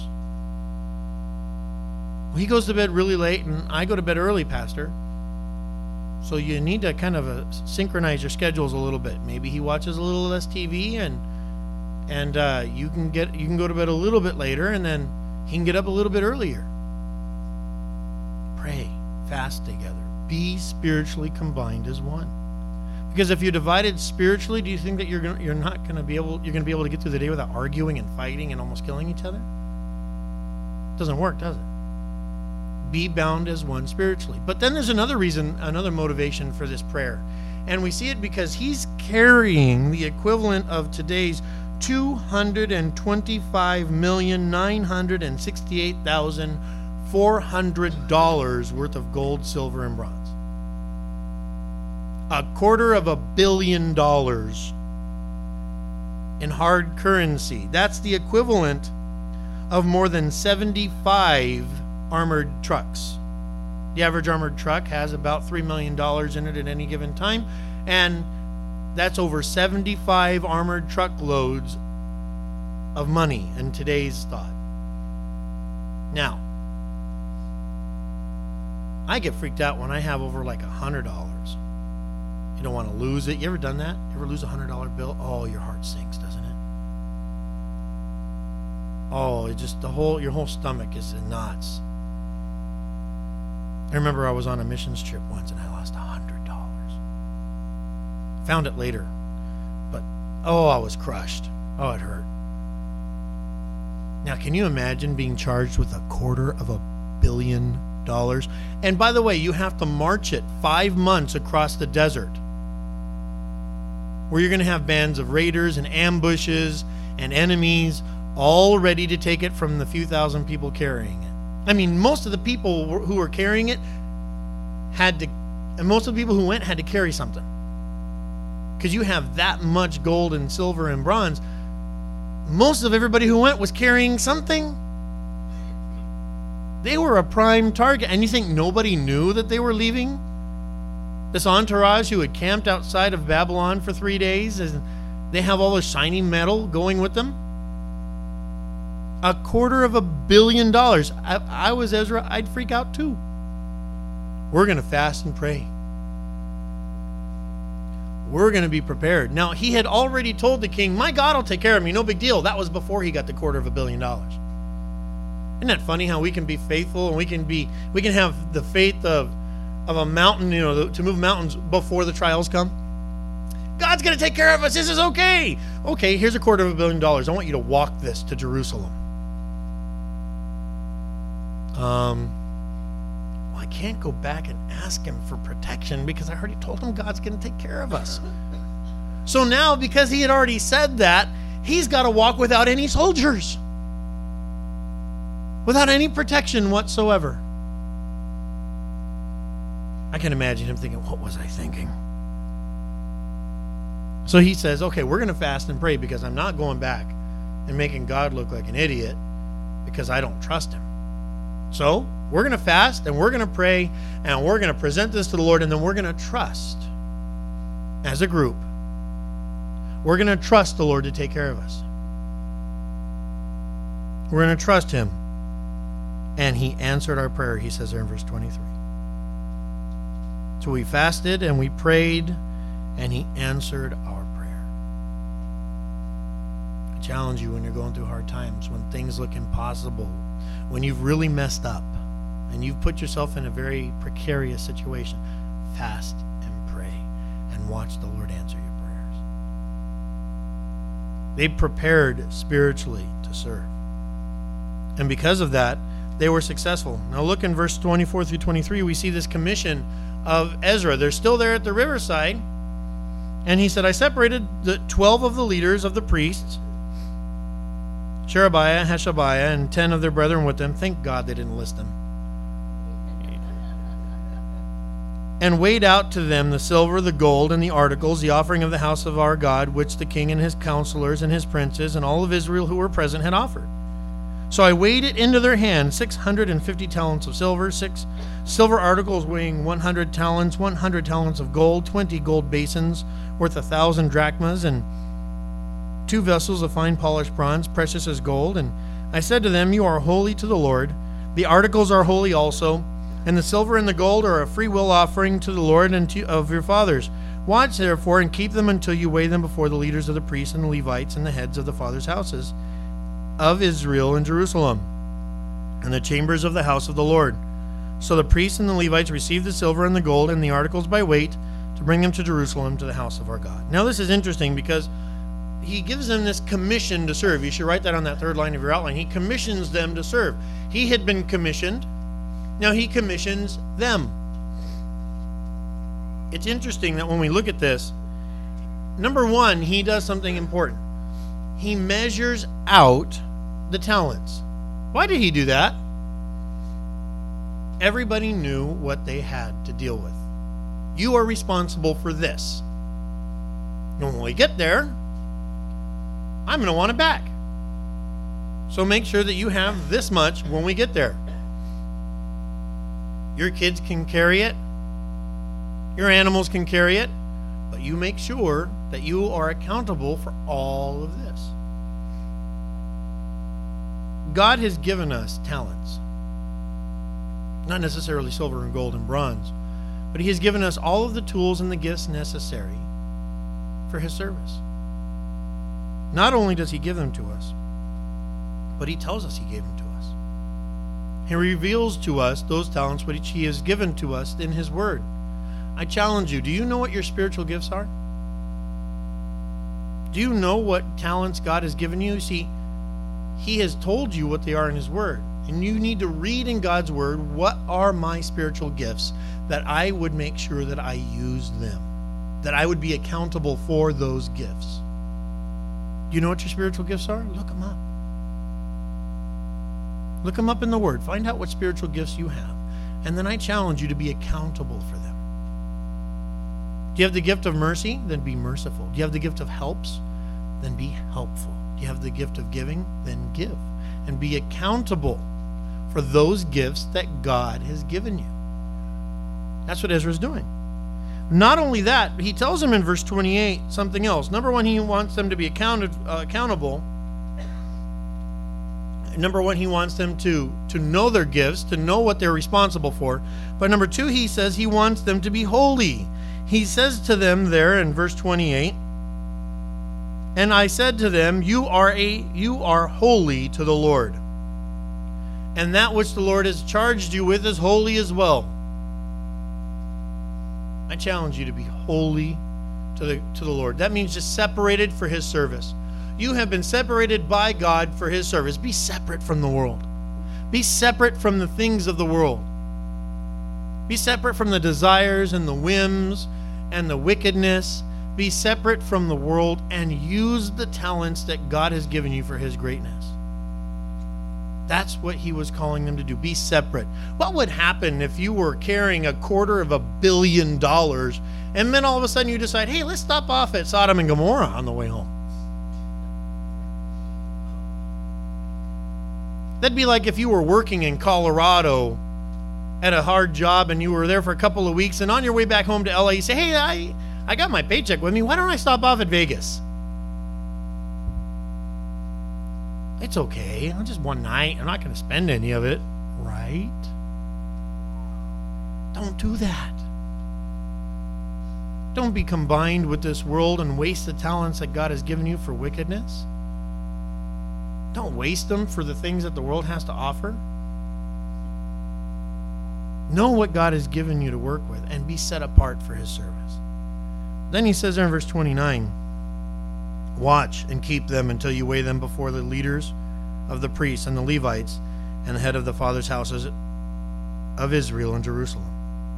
Well, he goes to bed really late, and I go to bed early, Pastor. So you need to kind of uh, synchronize your schedules a little bit. Maybe he watches a little less T V, and and uh, you can get you can go to bed a little bit later, and then he can get up a little bit earlier. Pray, Fast together. Be spiritually combined as one. Because if you're divided spiritually, do you think that you're gonna, you're not going to be able you're going to be able to get through the day without arguing and fighting and almost killing each other? It doesn't work, does it? Be bound as one spiritually. But then there's another reason, another motivation for this prayer. And we see it because he's carrying the equivalent of today's two hundred twenty-five million nine hundred sixty-eight thousand four hundred dollars worth of gold, silver, and bronze. A quarter of a billion dollars in hard currency. That's the equivalent of more than seventy-five armored trucks. The average armored truck has about three million dollars in it at any given time, and that's over seventy-five armored truckloads of money in today's thought. Now, I get freaked out when I have over like a hundred dollars. You don't want to lose it. You ever done that? You ever lose a hundred dollar bill? Oh, your heart sinks, doesn't it? Oh, it just the whole your whole stomach is in knots. I remember I was on a missions trip once and I lost a hundred dollars. Found it later, but oh, I was crushed. Oh, it hurt. Now, can you imagine being charged with a quarter of a billion dollars? And by the way, you have to march it five months across the desert, where you're going to have bands of raiders and ambushes and enemies all ready to take it from the few thousand people carrying it. I mean, most of the people who were carrying it had to, and most of the people who went had to carry something. Because you have that much gold and silver and bronze. Most of everybody who went was carrying something. They were a prime target. And you think nobody knew that they were leaving? This entourage who had camped outside of Babylon for three days, and they have all this shiny metal going with them. A quarter of a billion dollars. I, I was Ezra, I'd freak out too. We're going to fast and pray. We're going to be prepared. Now, he had already told the king, my God will take care of me, no big deal. That was before he got the quarter of a billion dollars. Isn't that funny how we can be faithful and we can be, we can have the faith of, of a mountain, you know, to move mountains before the trials come? God's going to take care of us. This is okay. Okay, here's a quarter of a billion dollars. I want you to walk this to Jerusalem. Um, well, I can't go back and ask him for protection because I already told him God's going to take care of us. So now, because he had already said that, he's got to walk without any soldiers, without any protection whatsoever. I can imagine him thinking, what was I thinking? So he says, okay, we're going to fast and pray because I'm not going back and making God look like an idiot because I don't trust him. So we're going to fast and we're going to pray and we're going to present this to the Lord, and then we're going to trust as a group. We're going to trust the Lord to take care of us. We're going to trust him. And he answered our prayer, he says there in verse twenty-three. So we fasted and we prayed, and he answered our prayer. I challenge you when you're going through hard times, when things look impossible, when you've really messed up and you've put yourself in a very precarious situation, fast and pray and watch the Lord answer your prayers. They prepared spiritually to serve. And because of that, they were successful. Now look in verse twenty-four through twenty-three, we see this commission of Ezra. They're still there at the riverside. And he said, I separated the twelve of the leaders of the priests, Sherebiah, Hashabiah, and ten of their brethren with them. Thank God they didn't list them. And weighed out to them the silver, the gold, and the articles, the offering of the house of our God, which the king and his counselors and his princes and all of Israel who were present had offered. So I weighed it into their hands, six hundred fifty talents of silver, six silver articles weighing one hundred talents, one hundred talents of gold, twenty gold basins worth a thousand drachmas, and two vessels of fine polished bronze, precious as gold. And I said to them, you are holy to the Lord. The articles are holy also, and the silver and the gold are a free will offering to the Lord and to, of your fathers. Watch therefore and keep them until you weigh them before the leaders of the priests and the Levites and the heads of the fathers' houses of Israel in Jerusalem, and the chambers of the house of the Lord. So the priests and the Levites received the silver and the gold and the articles by weight to bring them to Jerusalem to the house of our God. Now this is interesting because he gives them this commission to serve. You should write that on that third line of your outline. He commissions them to serve. He had been commissioned. Now he commissions them. It's interesting that when we look at this, number one, he does something important. He measures out the talents. Why did he do that? Everybody knew what they had to deal with. You are responsible for this. And when we get there, I'm going to want it back. So make sure that you have this much when we get there. Your kids can carry it. Your animals can carry it. But you make sure that you are accountable for all of this. God has given us talents. Not necessarily silver and gold and bronze, but he has given us all of the tools and the gifts necessary for his service. Not only does he give them to us, but he tells us he gave them to us. He reveals to us those talents which he has given to us in his word. I challenge you, do you know what your spiritual gifts are? Do you know what talents God has given you? See, he has told you what they are in his word. And you need to read in God's word, what are my spiritual gifts, that I would make sure that I use them, that I would be accountable for those gifts. Do you know what your spiritual gifts are? Look them up. Look them up in the word. Find out what spiritual gifts you have. And then I challenge you to be accountable for them. Do you have the gift of mercy? Then be merciful. Do you have the gift of helps? Then be helpful. Do you have the gift of giving? Then give. And be accountable for those gifts that God has given you. That's what Ezra's doing. Not only that, he tells them in verse twenty-eight something else. Number one, he wants them to be accounted, uh, accountable. Number one, he wants them to, to know their gifts, to know what they're responsible for. But number two, he says he wants them to be holy. He says to them there in verse twenty-eight, and I said to them, you are a you are holy to the Lord. And that which the Lord has charged you with is holy as well. I challenge you to be holy to the to the Lord. That means just separated for his service. You have been separated by God for his service. Be separate from the world. Be separate from the things of the world. Be separate from the desires and the whims and the wickedness. Be separate from the world and use the talents that God has given you for his greatness. That's what he was calling them to do. Be separate. What would happen if you were carrying a quarter of a billion dollars and then all of a sudden you decide, hey, let's stop off at Sodom and Gomorrah on the way home? That'd be like if you were working in Colorado at a hard job and you were there for a couple of weeks, and on your way back home to L A, you say, hey, I, I got my paycheck with me. Why don't I stop off at Vegas? It's okay. Just one night. I'm not going to spend any of it. Right? Don't do that. Don't be combined with this world and waste the talents that God has given you for wickedness. Don't waste them for the things that the world has to offer. Know what God has given you to work with and be set apart for his service. Then he says there in verse twenty-nine, watch and keep them until you weigh them before the leaders of the priests and the Levites and the head of the fathers' houses of Israel in Jerusalem.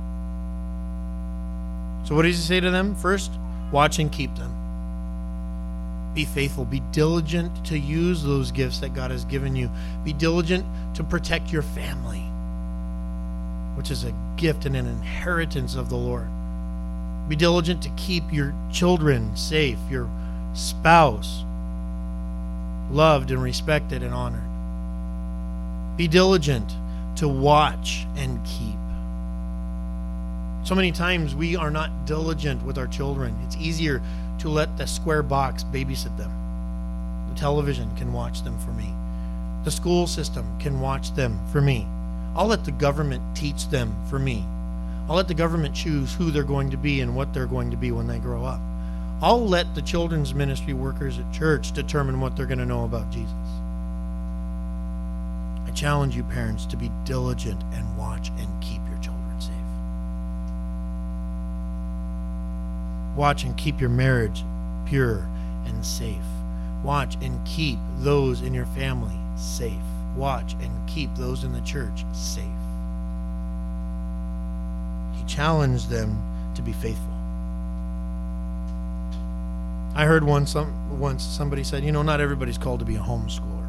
So what does he say to them? First, watch and keep them. Be faithful. Be diligent to use those gifts that God has given you. Be diligent to protect your family, which is a gift and an inheritance of the Lord. Be diligent to keep your children safe, your spouse loved and respected and honored. Be diligent to watch and keep. So many times we are not diligent with our children. It's easier to let the square box babysit them. The television can watch them for me. The school system can watch them for me. I'll let the government teach them for me. I'll let the government choose who they're going to be and what they're going to be when they grow up. I'll let the children's ministry workers at church determine what they're going to know about Jesus. I challenge you parents to be diligent and watch and keep your children safe. Watch and keep your marriage pure and safe. Watch and keep those in your family safe. Watch and keep those in the church safe. He challenged them to be faithful. I heard one some once somebody said, you know, not everybody's called to be a homeschooler.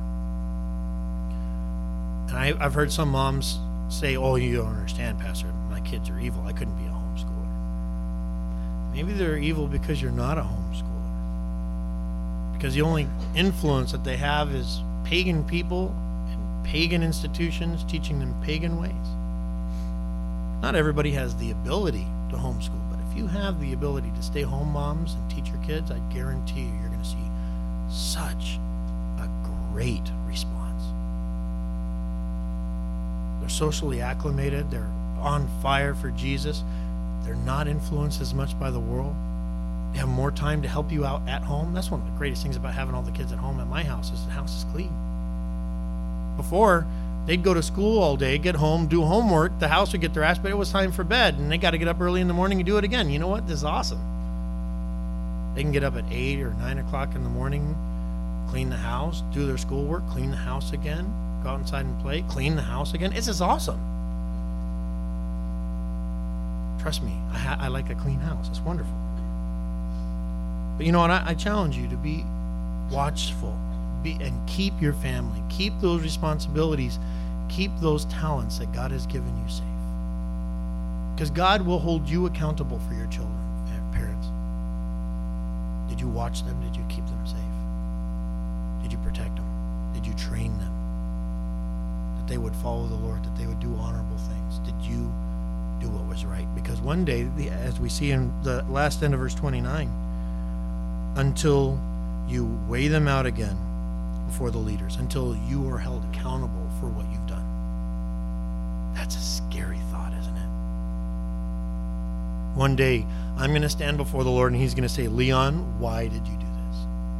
And I, I've heard some moms say, oh, you don't understand, Pastor. My kids are evil. I couldn't be a homeschooler. Maybe they're evil because you're not a homeschooler. Because the only influence that they have is pagan people and pagan institutions teaching them pagan ways. Not everybody has the ability to homeschool, but if you have the ability to stay home moms and teach your kids, I guarantee you, you're going to see such a great response. They're socially acclimated. They're on fire for Jesus. They're not influenced as much by the world. They have more time to help you out at home. That's one of the greatest things about having all the kids at home at my house is the house is clean. Before, they'd go to school all day, get home, do homework, the house would get their ass, but it was time for bed, and they got to get up early in the morning and do it again. You know what? This is awesome. They can get up at eight or nine o'clock in the morning, clean the house, do their schoolwork, clean the house again, go outside and play, clean the house again. It's just awesome. Trust me, I, ha- I like a clean house. It's wonderful. But you know what? I, I challenge you to be watchful be, and keep your family. Keep those responsibilities. Keep those talents that God has given you safe. Because God will hold you accountable for your children, parents. Did you watch them? Did you keep them safe? Did you protect them? Did you train them? That they would follow the Lord, that they would do honorable things. Did you do what was right? Because one day, as we see in the last end of verse twenty-nine, until you weigh them out again before the leaders, until you are held accountable for what you've done. That's a scary thought, isn't it? One day, I'm going to stand before the Lord and he's going to say, Leon, why did you do this?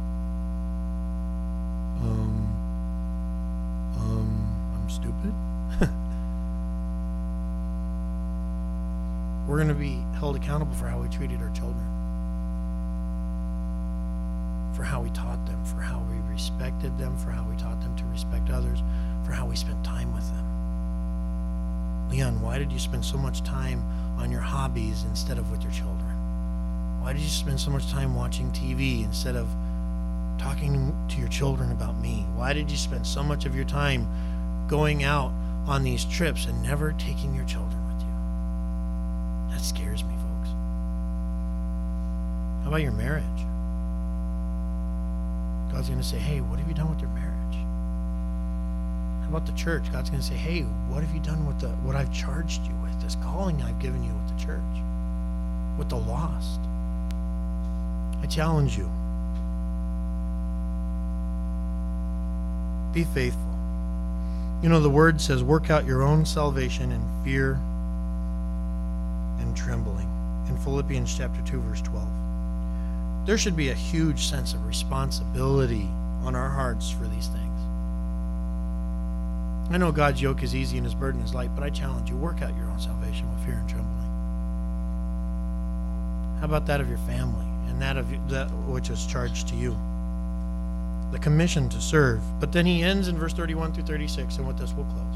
Um, um, I'm stupid. We're going to be held accountable for how we treated our children, for how we taught them, for how we respected them, for how we taught them to respect others, for how we spent time with them. Leon, why did you spend so much time on your hobbies instead of with your children? Why did you spend so much time watching T V instead of talking to your children about me? Why did you spend so much of your time going out on these trips and never taking your children with you? That scares me, folks. How about your marriage? God's going to say, hey, what have you done with your marriage? How about the church? God's going to say, hey, what have you done with the what I've charged you with, this calling I've given you with the church, with the lost? I challenge you. Be faithful. You know, the word says, work out your own salvation in fear and trembling. In Philippians chapter two, verse twelve. There should be a huge sense of responsibility on our hearts for these things. I know God's yoke is easy and his burden is light, but I challenge you, work out your own salvation with fear and trembling. How about that of your family and that of that which is charged to you? The commission to serve. But then he ends in verse thirty-one through thirty-six, and with this we'll close.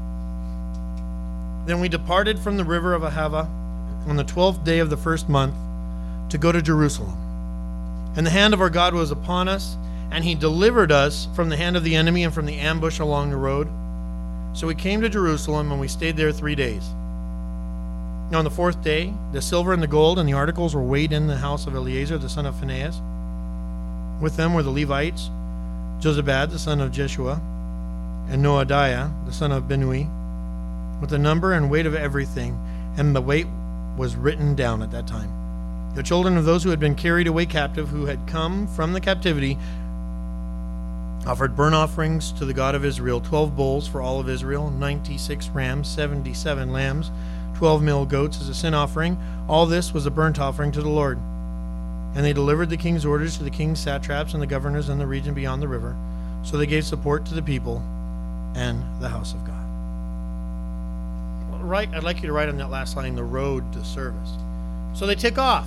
Then we departed from the river of Ahava on the twelfth day of the first month to go to Jerusalem. And the hand of our God was upon us, and he delivered us from the hand of the enemy and from the ambush along the road. So we came to Jerusalem, and we stayed there three days. Now on the fourth day, the silver and the gold and the articles were weighed in the house of Eleazar, the son of Phinehas. With them were the Levites, Jozabad, the son of Jeshua, and Noadiah, the son of Binnui, with the number and weight of everything, and the weight was written down at that time. The children of those who had been carried away captive, who had come from the captivity, offered burnt offerings to the God of Israel, twelve bulls for all of Israel, ninety-six rams, seventy-seven lambs, twelve male goats as a sin offering. All this was a burnt offering to the Lord. And they delivered the king's orders to the king's satraps and the governors in the region beyond the river. So they gave support to the people and the house of God. Right, I'd like you to write on that last line, the road to service. So they take off.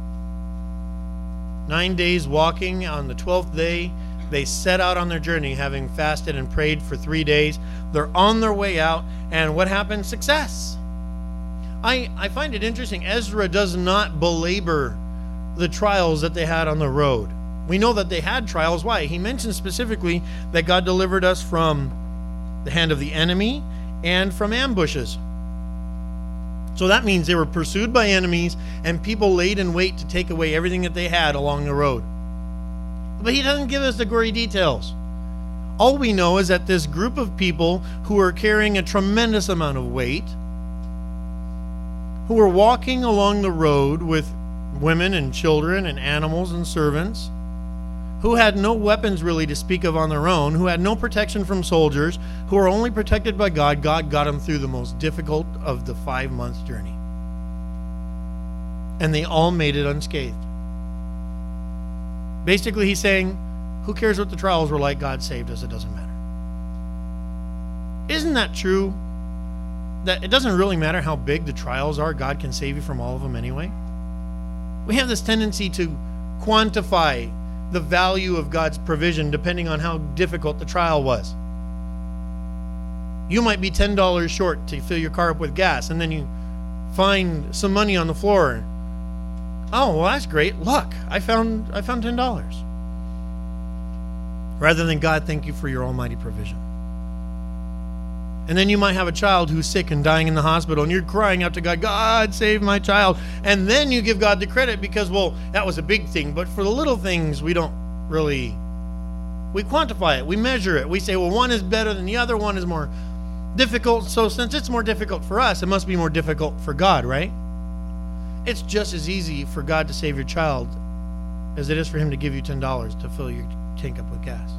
Nine days walking. On the twelfth day, they set out on their journey, having fasted and prayed for three days. They're on their way out, and what happened? Success. I, I find it interesting. Ezra does not belabor the trials that they had on the road. We know that they had trials. Why? He mentions specifically that God delivered us from the hand of the enemy and from ambushes. So that means they were pursued by enemies and people laid in wait to take away everything that they had along the road. But he doesn't give us the gory details. All we know is that this group of people who were carrying a tremendous amount of weight, who were walking along the road with women and children and animals and servants, who had no weapons really to speak of on their own, who had no protection from soldiers, who were only protected by God. God got them through the most difficult of the five months journey. And they all made it unscathed. Basically, he's saying, who cares what the trials were like? God saved us. It doesn't matter. Isn't that true? That it doesn't really matter how big the trials are. God can save you from all of them anyway. We have this tendency to quantify the value of God's provision depending on how difficult the trial was. You might be ten dollars short to fill your car up with gas, and then you find some money on the floor. Oh, well, that's great. Look, I found I found ten dollars. Rather than, God, thank you for your almighty provision. And then you might have a child who's sick and dying in the hospital, and you're crying out to God, God, save my child. And then you give God the credit because, well, that was a big thing. But for the little things, we don't really, we quantify it. We measure it. We say, well, one is better than the other. One is more difficult. So since it's more difficult for us, it must be more difficult for God, right? It's just as easy for God to save your child as it is for him to give you ten dollars to fill your tank up with gas.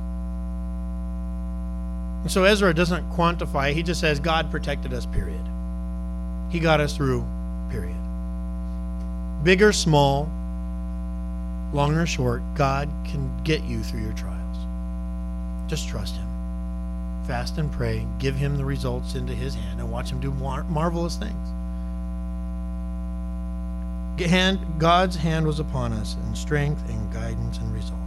And so Ezra doesn't quantify. He just says God protected us, period. He got us through, period. Big or small, long or short, God can get you through your trials. Just trust him. Fast and pray. Give him the results into his hand and watch him do mar- marvelous things. Hand, God's hand was upon us in strength and guidance and resolve.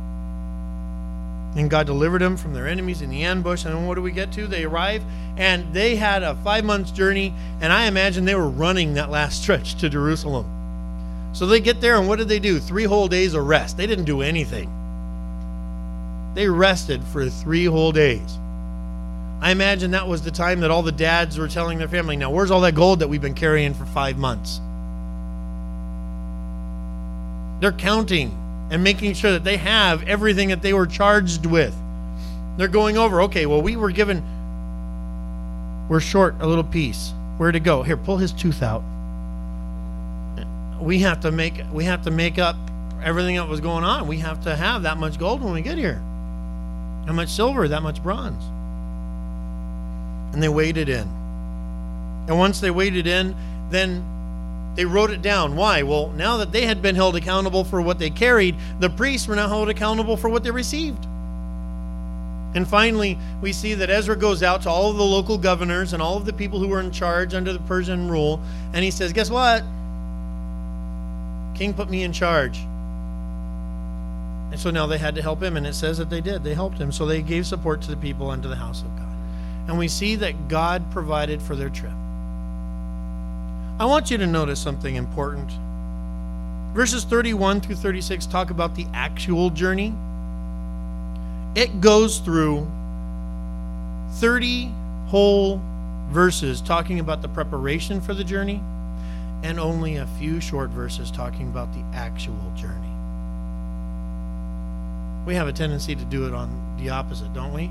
And God delivered them from their enemies in the ambush. And what do we get to? They arrive, and they had a five months journey, and I imagine they were running that last stretch to Jerusalem. So they get there, and what did they do? Three whole days of rest. They didn't do anything. They rested for three whole days. I imagine that was the time that all the dads were telling their family, now where's all that gold that we've been carrying for five months? They're counting and making sure that they have everything that they were charged with. They're going over, okay, well, we were given, we're short a little piece. Where to go? Here, pull his tooth out. We have to make, we have to make up everything that was going on. We have to have that much gold when we get here. How much silver, that much bronze. And they waded in. And once they waded in, then they wrote it down. Why? Well, now that they had been held accountable for what they carried, the priests were now held accountable for what they received. And finally, we see that Ezra goes out to all of the local governors and all of the people who were in charge under the Persian rule, and he says, guess what? King put me in charge. And so now they had to help him, and it says that they did. They helped him. So they gave support to the people and to the house of God. And we see that God provided for their trip. I want you to notice something important. Verses thirty-one through thirty-six talk about the actual journey. It goes through thirty whole verses talking about the preparation for the journey, and only a few short verses talking about the actual journey. We have a tendency to do it on the opposite, don't we?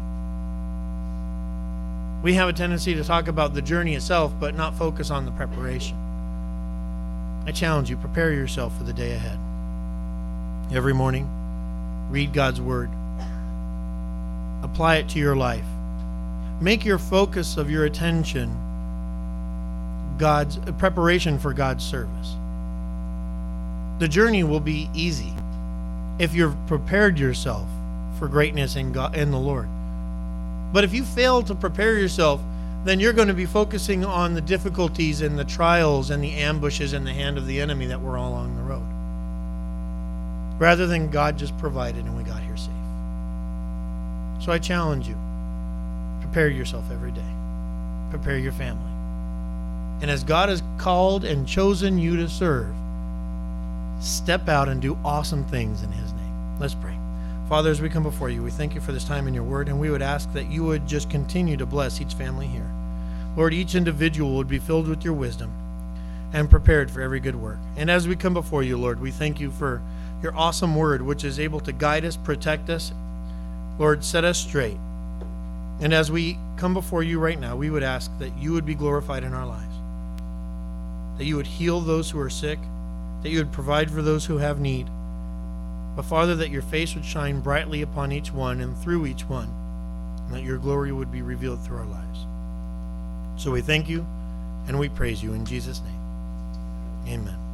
We have a tendency to talk about the journey itself, but not focus on the preparation. I challenge you, prepare yourself for the day ahead. Every morning, read God's word. Apply it to your life. Make your focus of your attention God's preparation for God's service. The journey will be easy if you've prepared yourself for greatness in God, in the Lord. But if you fail to prepare yourself, then you're going to be focusing on the difficulties and the trials and the ambushes and the hand of the enemy that were all along the road, rather than God just provided and we got here safe. So I challenge you, prepare yourself every day. Prepare your family. And as God has called and chosen you to serve, step out and do awesome things in his name. Let's pray. Father, as we come before you, we thank you for this time in your word, and we would ask that you would just continue to bless each family here. Lord, each individual would be filled with your wisdom and prepared for every good work. And as we come before you, Lord, we thank you for your awesome word, which is able to guide us, protect us. Lord, set us straight. And as we come before you right now, we would ask that you would be glorified in our lives, that you would heal those who are sick, that you would provide for those who have need. But Father, that your face would shine brightly upon each one and through each one, and that your glory would be revealed through our lives. So we thank you and we praise you in Jesus' name. Amen.